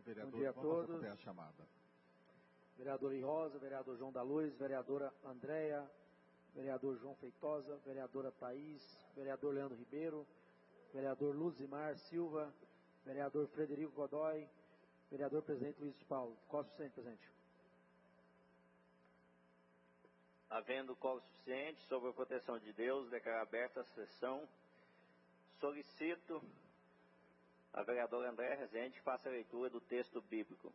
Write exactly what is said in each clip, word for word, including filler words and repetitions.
vereador, bom dia a todos. acompanhar a chamada. Vereador Rosa, vereador João da Luz, vereadora Andréia, vereador João Feitosa, vereadora Thaís, vereador Leandro Ribeiro, vereador Luzimar Silva, vereador Frederico Godoy, vereador presidente Luiz de Paulo. Qual o suficiente, presidente? Havendo quórum suficiente, sob a proteção de Deus, declaro aberta a sessão. Solicito a vereadora Andréia Rezende que faça a leitura do texto bíblico.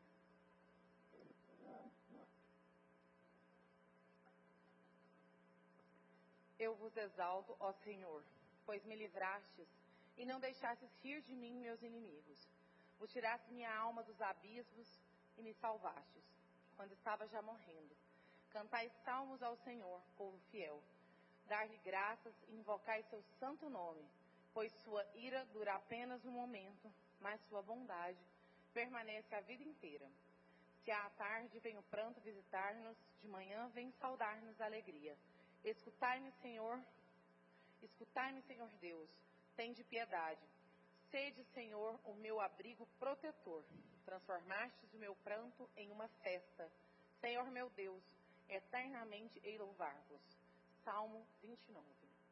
Eu vos exalto, ó Senhor, pois me livrastes e não deixastes rir de mim meus inimigos. Vos tiraste minha alma dos abismos e me salvastes, quando estava já morrendo. Cantai salmos ao Senhor, povo fiel. Dar-lhe graças e invocai seu santo nome, pois sua ira dura apenas um momento, mas sua bondade permanece a vida inteira. Se à tarde vem o pranto visitar-nos, de manhã vem saudar-nos a alegria. Escutai-me, Senhor, escutai-me, Senhor Deus, tende piedade. Sede, Senhor, o meu abrigo protetor. Transformastes o meu pranto em uma festa. Senhor meu Deus, eternamente hei louvar-vos. Salmo vinte e nove.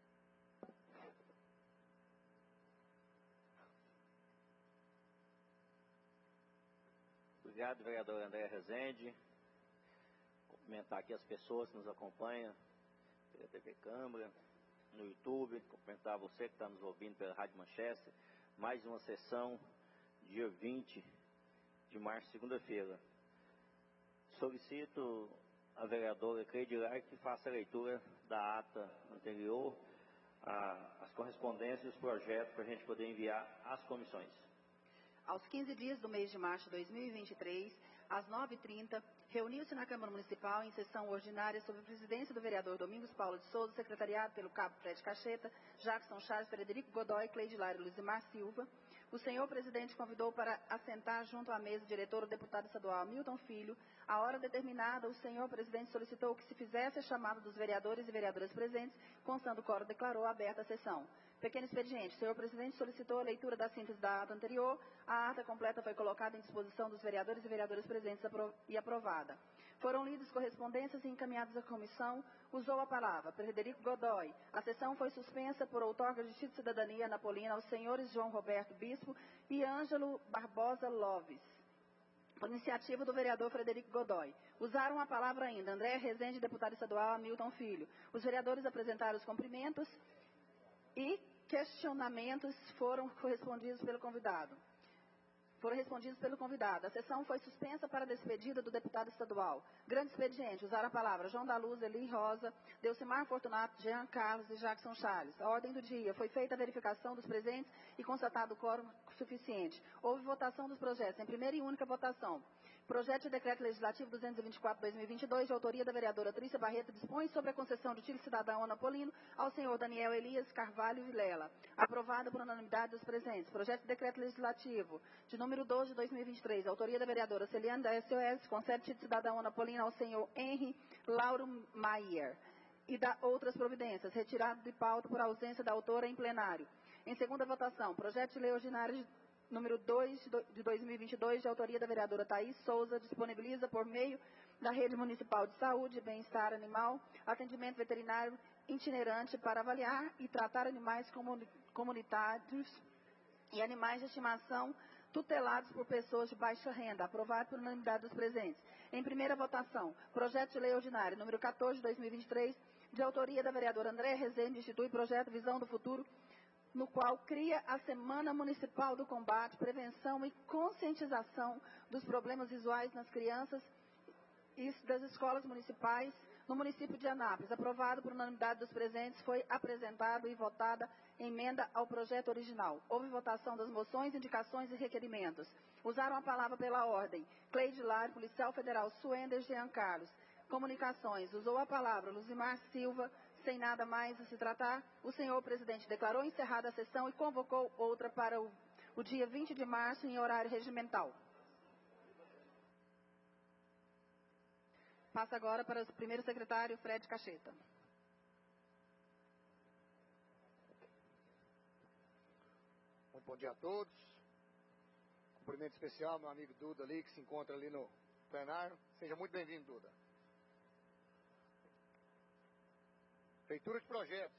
Obrigado, vereador Andréia Rezende. Cumprimentar aqui as pessoas que nos acompanham pela T V Câmara, no YouTube. Cumprimentar você que está nos ouvindo pela Rádio Manchester. Mais uma sessão, dia vinte de março, segunda-feira. Solicito a vereadora Cleidilar que faça a leitura da ata anterior, a, as correspondências e os projetos para a gente poder enviar às comissões. Aos quinze dias do mês de março de dois mil e vinte e três, às nove e trinta, reuniu-se na Câmara Municipal em sessão ordinária sob a presidência do vereador Domingos Paulo de Souza, secretariado pelo cabo Fred Cacheta, Jackson Charles, Frederico Godoy, Cleidilar e Luzimar Silva. O senhor presidente convidou para assentar junto à mesa diretora o deputado estadual Milton Filho. À hora determinada, o senhor presidente solicitou que se fizesse a chamada dos vereadores e vereadoras presentes, constando o quórum, declarou aberta a sessão. Pequeno expediente, o senhor presidente solicitou a leitura da síntese da ata anterior. A ata completa foi colocada em disposição dos vereadores e vereadoras presentes e aprovada. Foram lidas correspondências e encaminhadas à comissão. Usou a palavra Frederico Godoy. A sessão foi suspensa por outorga de título de cidadania napolina aos senhores João Roberto Bispo e Ângelo Barbosa Loves, por iniciativa do vereador Frederico Godoy. Usaram a palavra ainda Andréia Rezende, deputado estadual Hamilton Filho. Os vereadores apresentaram os cumprimentos e questionamentos foram correspondidos pelo convidado. Foram respondidos pelo convidado. A sessão foi suspensa para a despedida do deputado estadual. Grande expediente, usaram a palavra João da Luz, Eli Rosa, Delcimar Fortunato, Jean Carlos e Jackson Charles. A ordem do dia: foi feita a verificação dos presentes e constatado o quórum suficiente. Houve votação dos projetos em primeira e única votação. Projeto de decreto legislativo duzentos e vinte e quatro barra dois mil e vinte e dois, de autoria da vereadora Trícia Barreto, dispõe sobre a concessão de título cidadão anapolino ao senhor Daniel Elias Carvalho Vilela. Aprovado por unanimidade dos presentes. Projeto de decreto legislativo de número doze de dois mil e vinte e três, autoria da vereadora Celiane da S O S, concede título cidadão anapolino ao senhor Henry Lauro Maier e da outras providências, retirado de pauta por ausência da autora em plenário. Em segunda votação, projeto de lei ordinário de número dois de dois mil e vinte e dois, de autoria da vereadora Thaís Souza, disponibiliza por meio da Rede Municipal de Saúde e Bem-Estar Animal atendimento veterinário itinerante para avaliar e tratar animais comunitários e animais de estimação tutelados por pessoas de baixa renda, aprovado por unanimidade dos presentes. Em primeira votação, projeto de lei ordinário número quatorze de dois mil e vinte e três, de autoria da vereadora Andréia Rezende, institui projeto Visão do Futuro, no qual cria a Semana Municipal do Combate, Prevenção e Conscientização dos Problemas Visuais nas Crianças e das Escolas Municipais no município de Anápolis. Aprovado por unanimidade dos presentes, foi apresentado e votada emenda ao projeto original. Houve votação das moções, indicações e requerimentos. Usaram a palavra pela ordem Cleidilar, Policial Federal Suender Jean Carlos. Comunicações, usou a palavra Luzimar Silva. Sem nada mais a se tratar, o senhor presidente declarou encerrada a sessão e convocou outra para o, o dia vinte de março em horário regimental. Passa agora para o primeiro secretário, Fred Cacheta. Bom, bom dia a todos. Cumprimento cumprimento especial, meu amigo Duda ali, que se encontra ali no plenário. Seja muito bem-vindo, Duda. Feitura de projetos.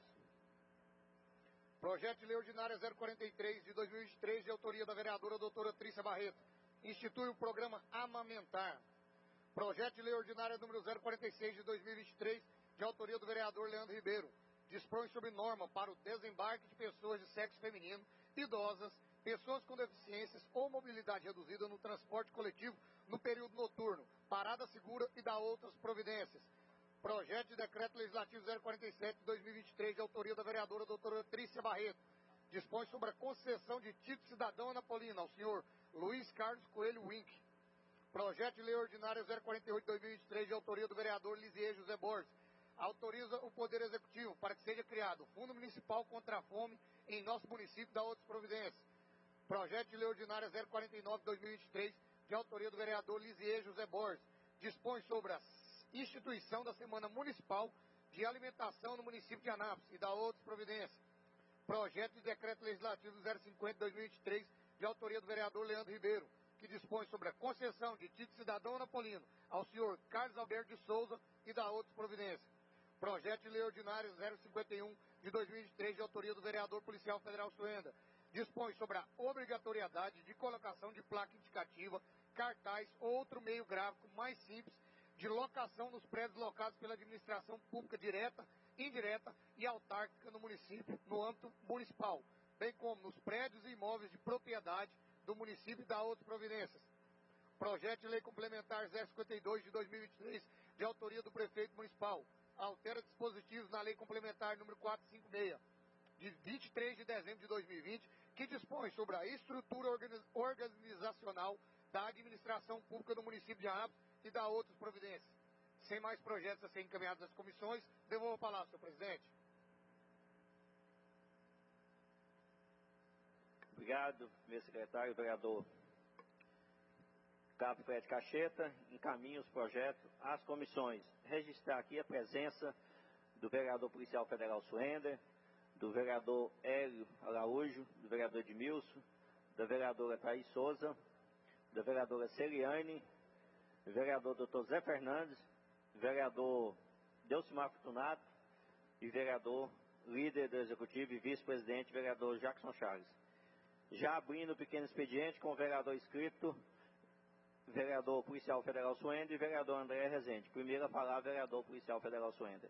Projeto de Lei Ordinária zero quarenta e três de dois mil e vinte e três, de autoria da vereadora doutora Trícia Barreto, institui o programa Amamentar. Projeto de Lei Ordinária número zero quarenta e seis de dois mil e vinte e três, de autoria do vereador Leandro Ribeiro, dispõe sobre norma para o desembarque de pessoas de sexo feminino, idosas, pessoas com deficiências ou mobilidade reduzida no transporte coletivo no período noturno, parada segura e dá outras providências. Projeto de Decreto Legislativo zero quarenta e sete de dois mil e vinte e três, de autoria da vereadora doutora Trícia Barreto, dispõe sobre a concessão de título cidadão anapolino ao senhor Luiz Carlos Coelho Wink. Projeto de Lei Ordinária zero quarenta e oito de dois mil e vinte e três, de autoria do vereador Lisier José Borges, autoriza o Poder Executivo para que seja criado o Fundo Municipal contra a Fome em nosso município e dá outras providências. Projeto de Lei Ordinária zero quarenta e nove de dois mil e vinte e três, de autoria do vereador Lisier José Borges, dispõe sobre a instituição da Semana Municipal de Alimentação no município de Anápolis e dá outras providências. Projeto de Decreto Legislativo zero cinquenta de dois mil e vinte e três, de autoria do vereador Leandro Ribeiro, que dispõe sobre a concessão de título cidadão anapolino ao senhor Carlos Alberto de Souza e dá outras providências. Projeto de Lei Ordinária zero cinquenta e um de dois mil e vinte e três, de autoria do vereador policial federal Suenda, dispõe sobre a obrigatoriedade de colocação de placa indicativa, cartaz ou outro meio gráfico mais simples de locação nos prédios locados pela administração pública direta, indireta e autárquica no município, no âmbito municipal, bem como nos prédios e imóveis de propriedade do município e da outras providências. Projeto de Lei Complementar zero cinquenta e dois de dois mil e vinte e três, de autoria do prefeito municipal, altera dispositivos na Lei Complementar número quatrocentos e cinquenta e seis, de vinte e três de dezembro de dois mil e vinte, que dispõe sobre a estrutura organizacional da administração pública do município de Anápolis e dá outras providências. Sem mais projetos a serem encaminhados às comissões, devolvo a palavra, senhor presidente. Obrigado, meu secretário, vereador Cabo Fred Cacheta. Encaminho os projetos às comissões. Registrar aqui a presença do vereador policial federal Suender, do vereador Hélio Araújo, do vereador Edmilson, da vereadora Thaís Souza, da vereadora Celiane, do vereador doutor Zé Fernandes, do vereador Delcimar Fortunato e vereador líder do Executivo e vice-presidente, vereador Jackson Charles. Já abrindo o pequeno expediente com o vereador inscrito, vereador policial federal Suender e vereador André Rezende. Primeiro a palavra, vereador policial federal Suender.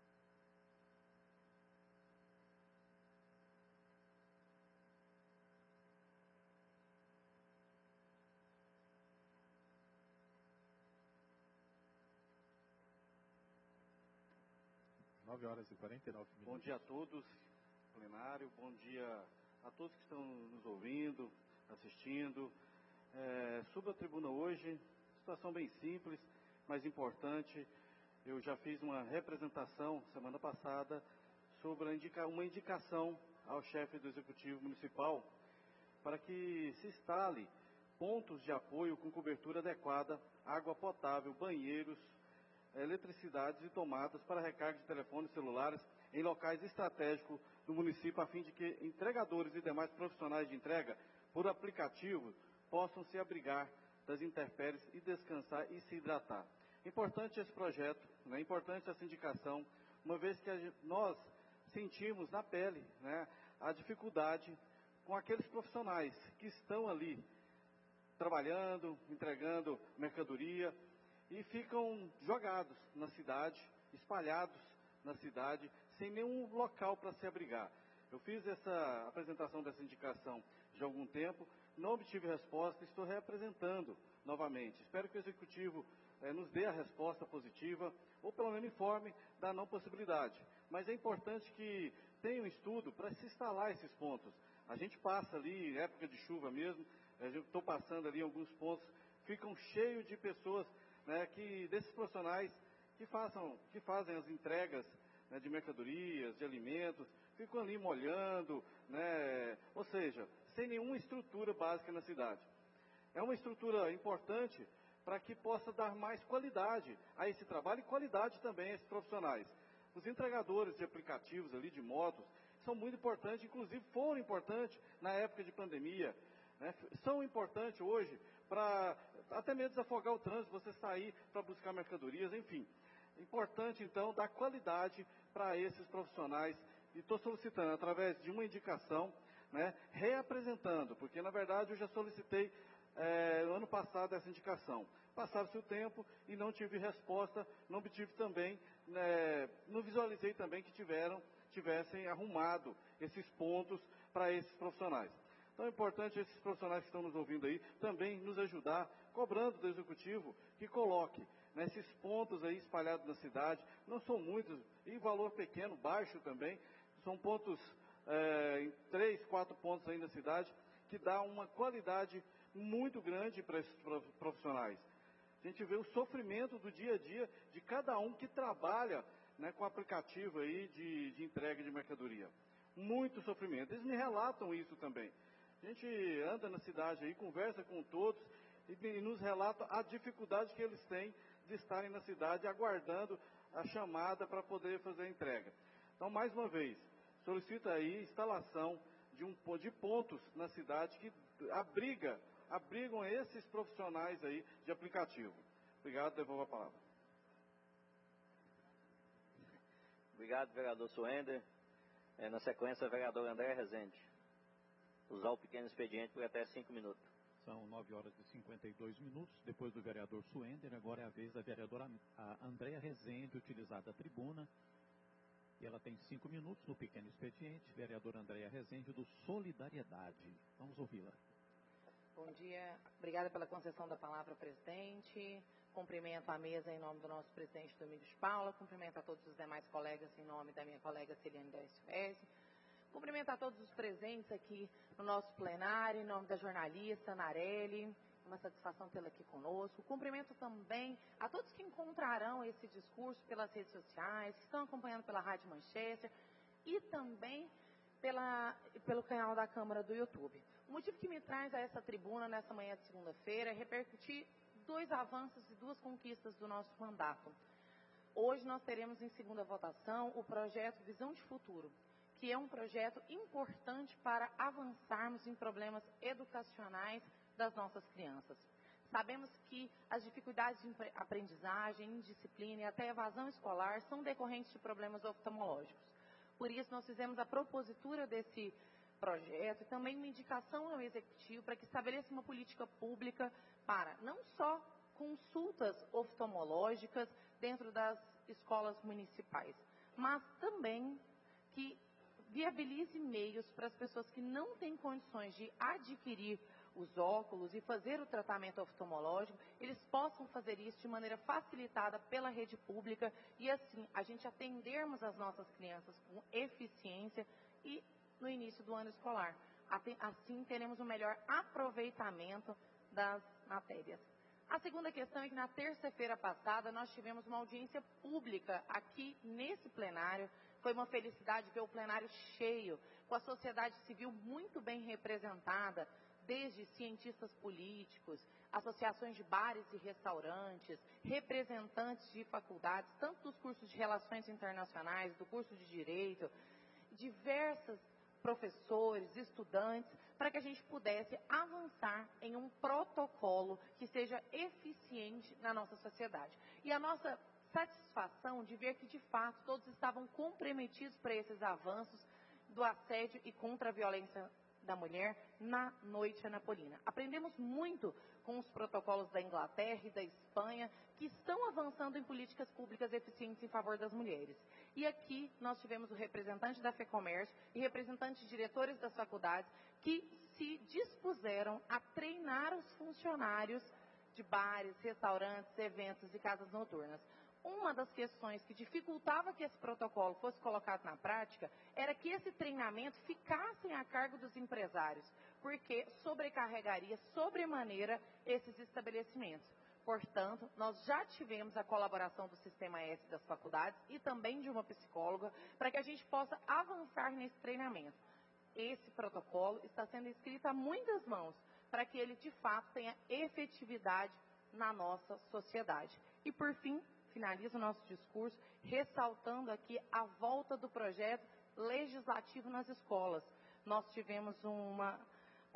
nove horas e quarenta e nove minutos. Bom dia a todos, plenário. Bom dia a todos que estão nos ouvindo, assistindo. É, sobre a tribuna hoje, situação bem simples, mas importante. Eu já fiz uma representação semana passada sobre indica, uma indicação ao chefe do Executivo Municipal para que se instale pontos de apoio com cobertura adequada, água potável, banheiros, eletricidades e tomadas para recarga de telefones celulares em locais estratégicos do município, a fim de que entregadores e demais profissionais de entrega por aplicativo possam se abrigar das intempéries e descansar e se hidratar. Importante esse projeto, né? Importante essa indicação, uma vez que a gente, nós sentimos na pele, né, a dificuldade com aqueles profissionais que estão ali trabalhando, entregando mercadoria, e ficam jogados na cidade, espalhados na cidade, sem nenhum local para se abrigar. Eu fiz essa apresentação dessa indicação já há algum tempo, não obtive resposta, estou reapresentando novamente. Espero que o Executivo eh, nos dê a resposta positiva, ou pelo menos informe da não possibilidade. Mas é importante que tenha um estudo para se instalar esses pontos. A gente passa ali, época de chuva mesmo, estou passando ali alguns pontos, ficam cheios de pessoas, né, que, desses profissionais que, façam, que fazem as entregas, né, de mercadorias, de alimentos, ficam ali molhando, né, ou seja, sem nenhuma estrutura básica na cidade. É uma estrutura importante para que possa dar mais qualidade a esse trabalho e qualidade também a esses profissionais. Os entregadores de aplicativos ali, de motos, são muito importantes, inclusive foram importantes na época de pandemia. né, são importantes hoje para até mesmo desafogar o trânsito, você sair para buscar mercadorias, enfim. Importante, então, dar qualidade para esses profissionais. E estou solicitando, através de uma indicação, né, reapresentando, porque, na verdade, eu já solicitei é, no ano passado essa indicação. Passaram-se o tempo e não tive resposta, não obtive também, né, não visualizei também que tiveram, tivessem arrumado esses pontos para esses profissionais. Então é importante esses profissionais que estão nos ouvindo aí também nos ajudar, cobrando do Executivo que coloque nesses pontos aí espalhados na cidade, não são muitos, e valor pequeno, baixo também, são pontos, é, em três, quatro pontos aí na cidade, que dá uma qualidade muito grande para esses profissionais. A gente vê o sofrimento do dia a dia de cada um que trabalha, né, com aplicativo aí de, de entrega de mercadoria. Muito sofrimento. Eles me relatam isso também. A gente anda na cidade aí, conversa com todos e, e nos relata a dificuldade que eles têm de estarem na cidade aguardando a chamada para poder fazer a entrega. Então, mais uma vez, solicito aí instalação de, um, de pontos na cidade que abriga, abrigam esses profissionais aí de aplicativo. Obrigado, devolvo a palavra. Obrigado, vereador Suender. É, na sequência, vereador André Rezende. Usar o pequeno expediente por até cinco minutos. São nove horas e cinquenta e dois minutos. Depois do vereador Suender, agora é a vez da vereadora a Andréa Rezende utilizar a tribuna. E ela tem cinco minutos no pequeno expediente. Vereadora Andréa Rezende, do Solidariedade. Vamos ouvi-la. Bom dia. Obrigada pela concessão da palavra, presidente. Cumprimento a mesa em nome do nosso presidente Domingos Paula. Cumprimento a todos os demais colegas em nome da minha colega Celiane Décio Fez. Cumprimento a todos os presentes aqui no nosso plenário, em nome da jornalista Narelli. Uma satisfação tê-la aqui conosco. Cumprimento também a todos que encontrarão esse discurso pelas redes sociais, que estão acompanhando pela Rádio Manchester e também pela, pelo canal da Câmara do YouTube. O motivo que me traz a essa tribuna nessa manhã de segunda-feira é repercutir dois avanços e duas conquistas do nosso mandato. Hoje nós teremos em segunda votação o projeto Visão de Futuro, que é um projeto importante para avançarmos em problemas educacionais das nossas crianças. Sabemos que as dificuldades de aprendizagem, indisciplina e até evasão escolar são decorrentes de problemas oftalmológicos. Por isso, nós fizemos a propositura desse projeto e também uma indicação ao Executivo para que estabeleça uma política pública para não só consultas oftalmológicas dentro das escolas municipais, mas também que viabilize meios para as pessoas que não têm condições de adquirir os óculos e fazer o tratamento oftalmológico, eles possam fazer isso de maneira facilitada pela rede pública e assim a gente atendermos as nossas crianças com eficiência e no início do ano escolar. Assim teremos um melhor aproveitamento das matérias. A segunda questão é que na terça-feira passada nós tivemos uma audiência pública aqui nesse plenário. Foi uma felicidade ver o plenário cheio, com a sociedade civil muito bem representada, desde cientistas políticos, associações de bares e restaurantes, representantes de faculdades, tanto dos cursos de Relações Internacionais, do curso de Direito, diversos professores, estudantes, para que a gente pudesse avançar em um protocolo que seja eficiente na nossa sociedade. E a nossa satisfação de ver que, de fato, todos estavam comprometidos para esses avanços do assédio e contra a violência da mulher na noite anapolina. Aprendemos muito com os protocolos da Inglaterra e da Espanha, que estão avançando em políticas públicas eficientes em favor das mulheres. E aqui nós tivemos o representante da FEComércio e representantes de diretores das faculdades que se dispuseram a treinar os funcionários de bares, restaurantes, eventos e casas noturnas. Uma das questões que dificultava que esse protocolo fosse colocado na prática era que esse treinamento ficasse a cargo dos empresários, porque sobrecarregaria sobremaneira esses estabelecimentos. Portanto, nós já tivemos a colaboração do Sistema S das faculdades e também de uma psicóloga para que a gente possa avançar nesse treinamento. Esse protocolo está sendo escrito a muitas mãos para que ele, de fato, tenha efetividade na nossa sociedade. E, por fim, finalizo o nosso discurso ressaltando aqui a volta do projeto legislativo nas escolas. Nós tivemos uma,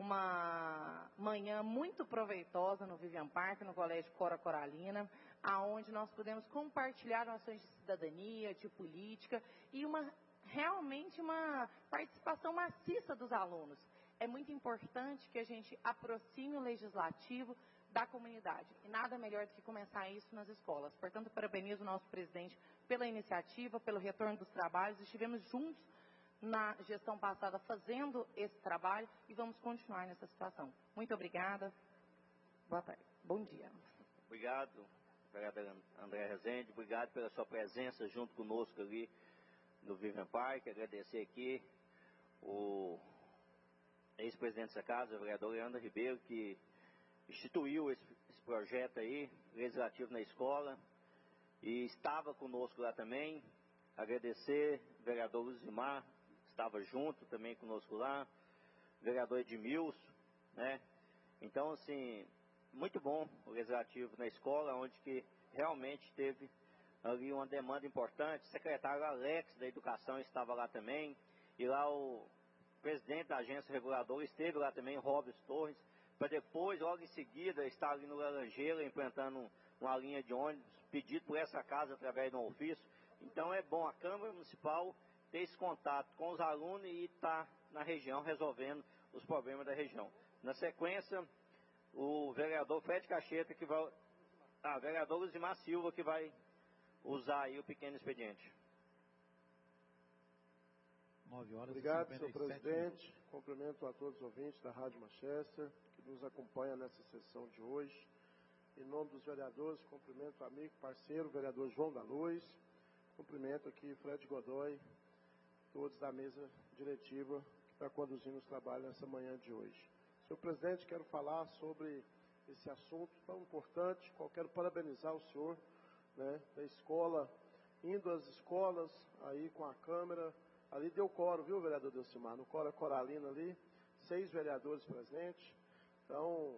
uma manhã muito proveitosa no Vivian Park, no Colégio Cora Coralina, aonde nós pudemos compartilhar ações de cidadania, de política e uma, realmente uma participação maciça dos alunos. É muito importante que a gente aproxime o legislativo da comunidade. E nada melhor do que começar isso nas escolas. Portanto, parabenizo o nosso presidente pela iniciativa, pelo retorno dos trabalhos. Estivemos juntos na gestão passada fazendo esse trabalho e vamos continuar nessa situação. Muito obrigada. Boa tarde. Bom dia. Obrigado, vereadora André Rezende. Obrigado pela sua presença junto conosco ali no Vivian Park. Agradecer aqui o ex-presidente dessa casa, o vereador Leandro Ribeiro, que instituiu esse, esse projeto aí, legislativo na escola, e estava conosco lá também. Agradecer o vereador Luzimar, estava junto também conosco lá, o vereador Edmilson, né? Então, assim, muito bom o legislativo na escola, onde que realmente teve ali uma demanda importante. O secretário Alex da Educação estava lá também, e lá o presidente da agência reguladora esteve lá também, Robson Torres, para depois, logo em seguida, estar ali no Laranjeira, implantando uma linha de ônibus, pedido por essa casa através de um ofício. Então é bom a Câmara Municipal ter esse contato com os alunos e estar na região resolvendo os problemas da região. Na sequência, o vereador Fred Cacheta, que vai... Ah, vereador Luzimar Silva, que vai usar aí o pequeno expediente. nove horas Obrigado, e senhor cinquenta e sete presidente. minutos. Cumprimento a todos os ouvintes da Rádio Manchester, que nos acompanham nessa sessão de hoje. Em nome dos vereadores, cumprimento o amigo, parceiro, o vereador João da Luz. Cumprimento aqui Fred Godoy, todos da mesa diretiva que está conduzindo os trabalhos nessa manhã de hoje. Senhor presidente, quero falar sobre esse assunto tão importante. Quero parabenizar o senhor, né, da escola, indo às escolas, aí com a Câmara. Ali deu coro, viu, vereador Delcimar? No Cora Coralina ali, seis vereadores presentes. Então,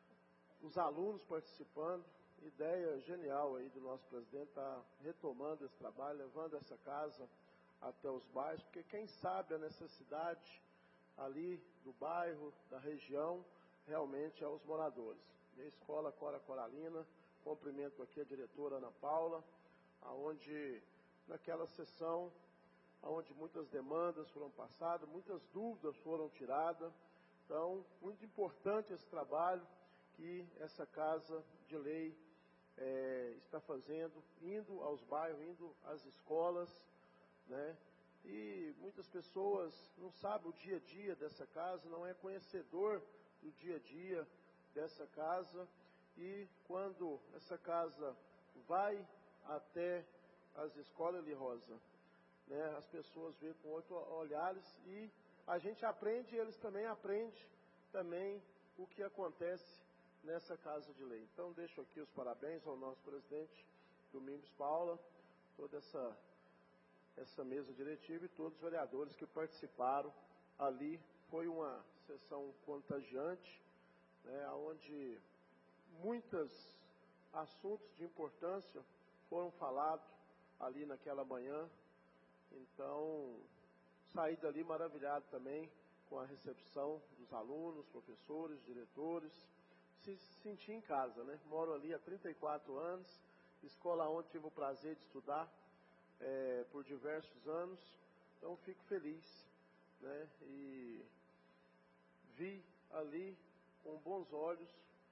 os alunos participando, ideia genial aí do nosso presidente, está retomando esse trabalho, levando essa casa até os bairros, porque quem sabe a necessidade ali do bairro, da região, realmente é os moradores. E a escola Cora Coralina, cumprimento aqui a diretora Ana Paula, aonde naquela sessão, onde muitas demandas foram passadas, muitas dúvidas foram tiradas. Então, muito importante esse trabalho que essa Casa de Lei é, está fazendo, indo aos bairros, indo às escolas, né? E muitas pessoas não sabem o dia a dia dessa casa, não é conhecedor do dia a dia dessa casa, e quando essa casa vai até as escolas, Eli Rosa, né, as pessoas veem com outros olhares e a gente aprende e eles também aprendem também o que acontece nessa Casa de Lei. Então deixo aqui os parabéns ao nosso presidente Domingos Paula, toda essa, essa mesa diretiva e todos os vereadores que participaram ali. Foi uma sessão contagiante, né, onde muitos assuntos de importância foram falados ali naquela manhã. Então, saí dali maravilhado também com a recepção dos alunos, professores, diretores. Se sentir em casa, né? Moro ali há trinta e quatro anos, escola onde tive o prazer de estudar é, por diversos anos. Então, fico feliz, né? E vi ali com bons olhos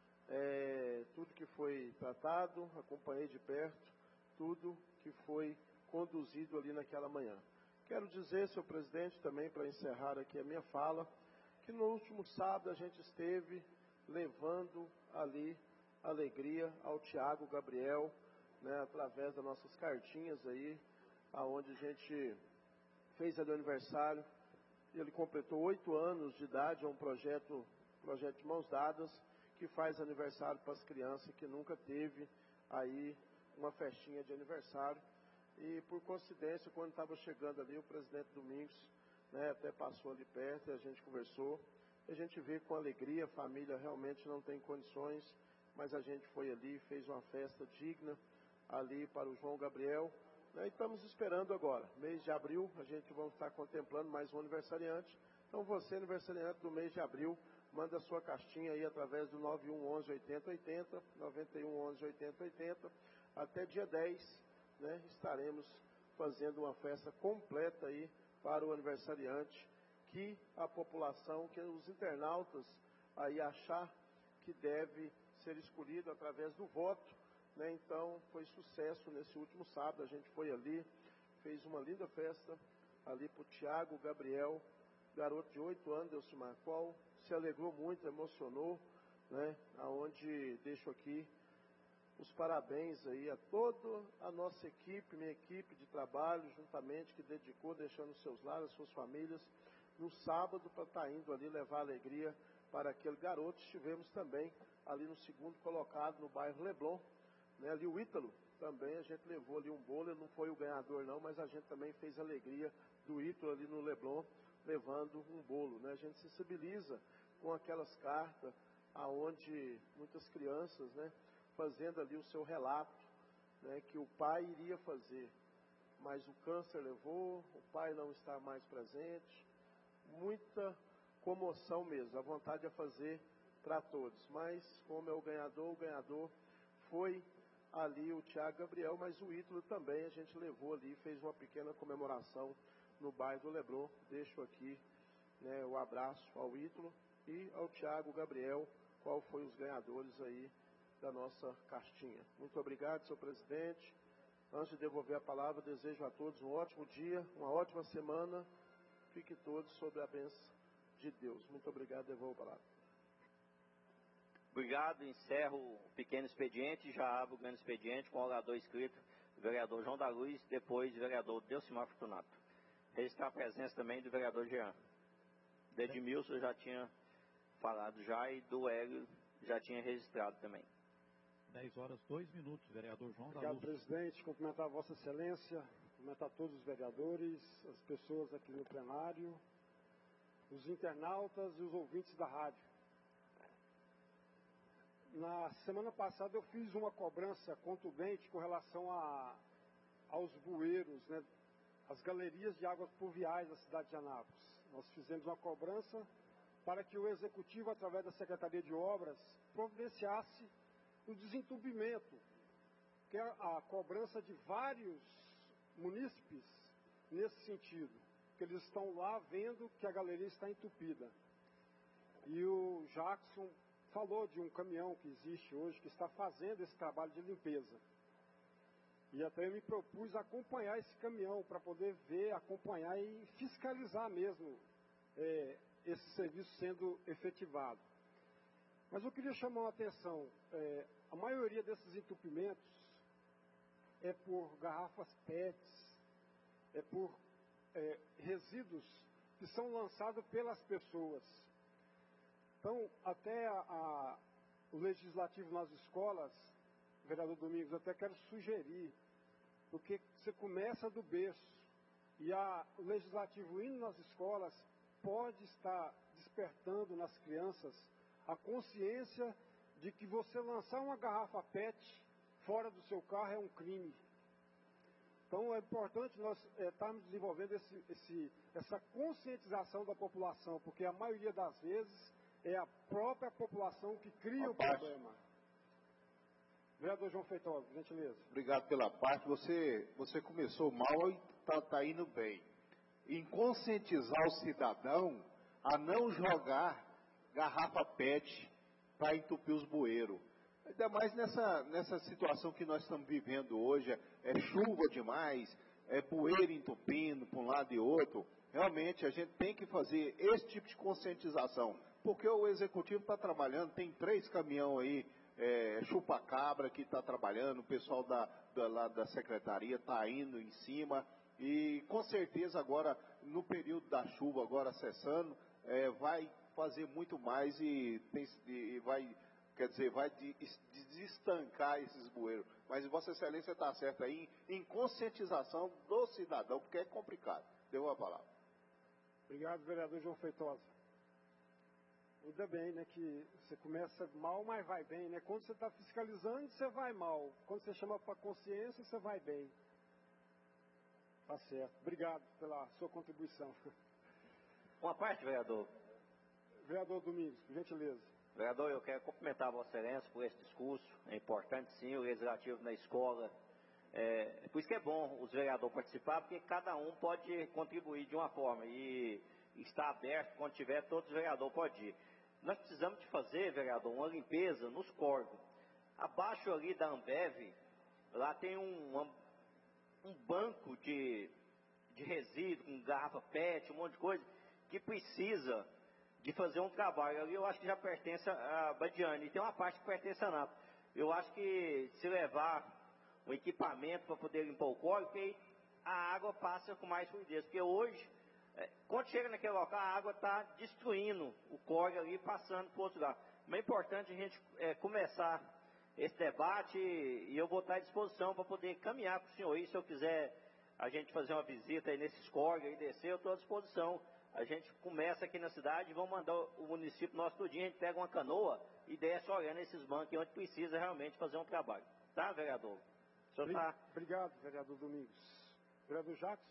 é, tudo que foi tratado, acompanhei de perto tudo que foi conduzido ali naquela manhã. Quero dizer, senhor presidente, também para encerrar aqui a minha fala, que no último sábado a gente esteve levando ali alegria ao Tiago Gabriel, né, através das nossas cartinhas aí, aonde a gente fez ali o aniversário. Ele completou oito anos de idade, é um projeto, projeto de mãos dadas, que faz aniversário para as crianças que nunca teve aí uma festinha de aniversário. E por coincidência, quando estava chegando ali, o presidente Domingos, né, até passou ali perto e a gente conversou. A gente vê com alegria, a família realmente não tem condições, mas a gente foi ali, fez uma festa digna ali para o João Gabriel, né, e estamos esperando agora, mês de abril, a gente vai estar contemplando mais um aniversariante. Então você, aniversariante do mês de abril, manda a sua caixinha aí através do nove um onze oitenta oitenta, nove um onze oitenta oitenta. Até dia dez, né, estaremos fazendo uma festa completa aí para o aniversariante, que a população, que os internautas aí achar que deve ser escolhido através do voto, né? Então foi sucesso nesse último sábado, a gente foi ali, fez uma linda festa ali para o Tiago Gabriel, garoto de oito anos, Delcimar, qual se alegrou muito, emocionou, né? Aonde deixo aqui os parabéns aí a toda a nossa equipe, minha equipe de trabalho, juntamente, que dedicou, deixando seus lares, suas famílias, no sábado, para estar indo ali levar alegria para aquele garoto. Estivemos também ali no segundo colocado, no bairro Leblon, né? Ali o Ítalo, também a gente levou ali um bolo, ele não foi o ganhador não, mas a gente também fez alegria do Ítalo ali no Leblon, levando um bolo, né? A gente sensibiliza com aquelas cartas, aonde muitas crianças, né, fazendo ali o seu relato, né, que o pai iria fazer, mas o câncer levou, o pai não está mais presente, muita comoção mesmo, a vontade é fazer para todos, mas como é o ganhador, o ganhador foi ali o Tiago Gabriel, mas o Ítalo também a gente levou ali, fez uma pequena comemoração no bairro do Leblon. Deixo aqui, né, o abraço ao Ítalo e ao Tiago Gabriel, qual foi os ganhadores aí da nossa caixinha. Muito obrigado, senhor presidente. Antes de devolver a palavra, desejo a todos um ótimo dia, uma ótima semana. Fiquem todos sob a bênção de Deus. Muito obrigado, devolvo a palavra. Obrigado, encerro o pequeno expediente, já abro o grande expediente com o orador escrito, o vereador João da Luz, depois o vereador Delcimar Fortunato. Registrar a presença também do vereador Jean. Do Edmilson eu já tinha falado já e do Hélio já tinha registrado também. dez horas, dois minutos, vereador João da Obrigado, Luz. presidente. Cumprimentar a Vossa Excelência, cumprimentar todos os vereadores, as pessoas aqui no plenário, os internautas e os ouvintes da rádio. Na semana passada eu fiz uma cobrança contundente com relação a, aos bueiros, né, as galerias de águas pluviais da cidade de Anápolis. Nós fizemos uma cobrança para que o Executivo, através da Secretaria de Obras, providenciasse o desentupimento, que é a cobrança de vários munícipes nesse sentido, que eles estão lá vendo que a galeria está entupida. E o Jackson falou de um caminhão que existe hoje, que está fazendo esse trabalho de limpeza. E até eu me propus acompanhar esse caminhão, para poder ver, acompanhar e fiscalizar mesmo é, esse serviço sendo efetivado. Mas eu queria chamar a atenção, é, a maioria desses entupimentos é por garrafas P E Ts, é por é, resíduos que são lançados pelas pessoas. Então, até a, a, o legislativo nas escolas, vereador Domingos, eu até quero sugerir, porque você começa do berço, e a, o legislativo indo nas escolas pode estar despertando nas crianças a consciência de que você lançar uma garrafa P E T fora do seu carro é um crime. Então é importante nós é, estarmos desenvolvendo esse, esse, essa conscientização da população, porque a maioria das vezes é a própria população que cria o problema. Vereador João Feitosa, por gentileza. Obrigado pela parte. Você, você começou mal e está tá indo bem. Em conscientizar o cidadão a não jogar garrafa P E T para entupir os bueiros. Ainda mais nessa, nessa situação que nós estamos vivendo hoje, é, é chuva demais, é bueiro entupindo para um lado e outro. Realmente a gente tem que fazer esse tipo de conscientização, porque o executivo está trabalhando, tem três caminhões aí, é, chupa-cabra que está trabalhando, o pessoal da, da, lá da secretaria está indo em cima, e com certeza agora, no período da chuva, agora cessando, é, vai fazer muito mais e, tem, e vai, quer dizer, vai de, de desestancar esses bueiros. Mas Vossa Excelência está certa aí em, em conscientização do cidadão, porque é complicado. Deu a palavra. Obrigado, vereador João Feitosa. Ainda bem, né, que você começa mal, mas vai bem, né? Quando você está fiscalizando, você vai mal. Quando você chama para consciência, você vai bem. Tá certo. Obrigado pela sua contribuição. Uma parte, vereador. Vereador Domingos, por gentileza. Vereador, eu quero cumprimentar a Vossa Excelência por esse discurso. É importante, sim, o legislativo na escola. É, por isso que é bom os vereadores participar, porque cada um pode contribuir de uma forma. E está aberto, quando tiver, todos os vereadores podem ir. Nós precisamos de fazer, vereador, uma limpeza nos córregos. Abaixo ali da Ambev, lá tem um, um, um banco de, de resíduo, com garrafa pet, um monte de coisa, que precisa de fazer um trabalho. Ali eu acho que já pertence a Badiane, e tem uma parte que pertence a Anápolis. Eu acho que se levar um equipamento para poder limpar o córrego, porque aí a água passa com mais fluidez. Porque hoje, é, quando chega naquele local, a água está destruindo o córrego ali, passando para o outro lado. Mas é importante a gente é, começar esse debate, e eu vou estar à disposição para poder caminhar com o senhor aí. Se eu quiser a gente fazer uma visita aí nesses córregos e descer, eu estou à disposição. A gente começa aqui na cidade e vamos mandar o município nosso tudinho, a gente pega uma canoa e desce olhando esses bancos onde precisa realmente fazer um trabalho. Tá, vereador? O senhor tá... Obrigado, vereador Domingos. Vereador Jacques?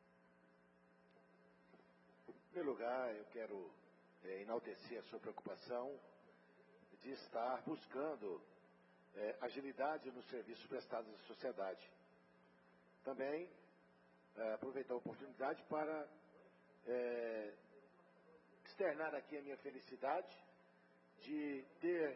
Em primeiro lugar, eu quero é, enaltecer a sua preocupação de estar buscando é, agilidade nos serviços prestados à sociedade. Também é, aproveitar a oportunidade para É, externar aqui a minha felicidade de ter,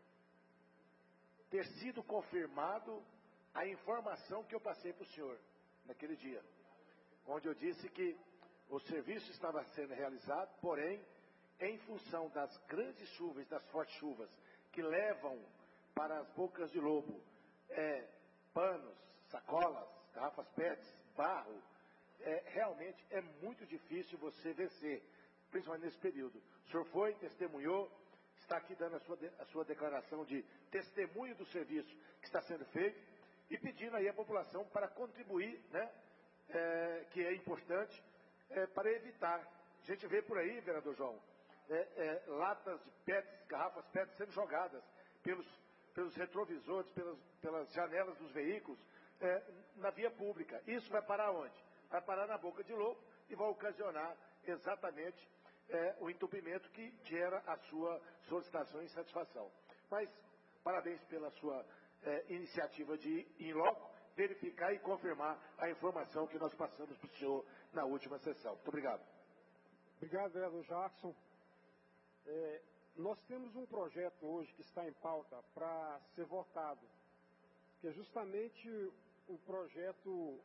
ter sido confirmado a informação que eu passei para o senhor naquele dia, onde eu disse que o serviço estava sendo realizado, porém, em função das grandes chuvas, das fortes chuvas, que levam para as bocas de lobo é, panos, sacolas, garrafas pets, barro, É, realmente é muito difícil você vencer, principalmente nesse período. O senhor foi, testemunhou, está aqui dando a sua, de, a sua declaração de testemunho do serviço que está sendo feito e pedindo aí à população para contribuir, né, é, que é importante, é, para evitar. A gente vê por aí, vereador João, é, é, latas de pets, garrafas pets sendo jogadas pelos, pelos retrovisores, pelas, pelas janelas dos veículos, é, na via pública. Isso vai parar onde? Vai parar na boca de lobo e vai ocasionar exatamente é, o entupimento que gera a sua solicitação e insatisfação. Mas, parabéns pela sua é, iniciativa de ir em loco, verificar e confirmar a informação que nós passamos para o senhor na última sessão. Muito obrigado. Obrigado, vereador Jackson. É, nós temos um projeto hoje que está em pauta para ser votado, que é justamente o projeto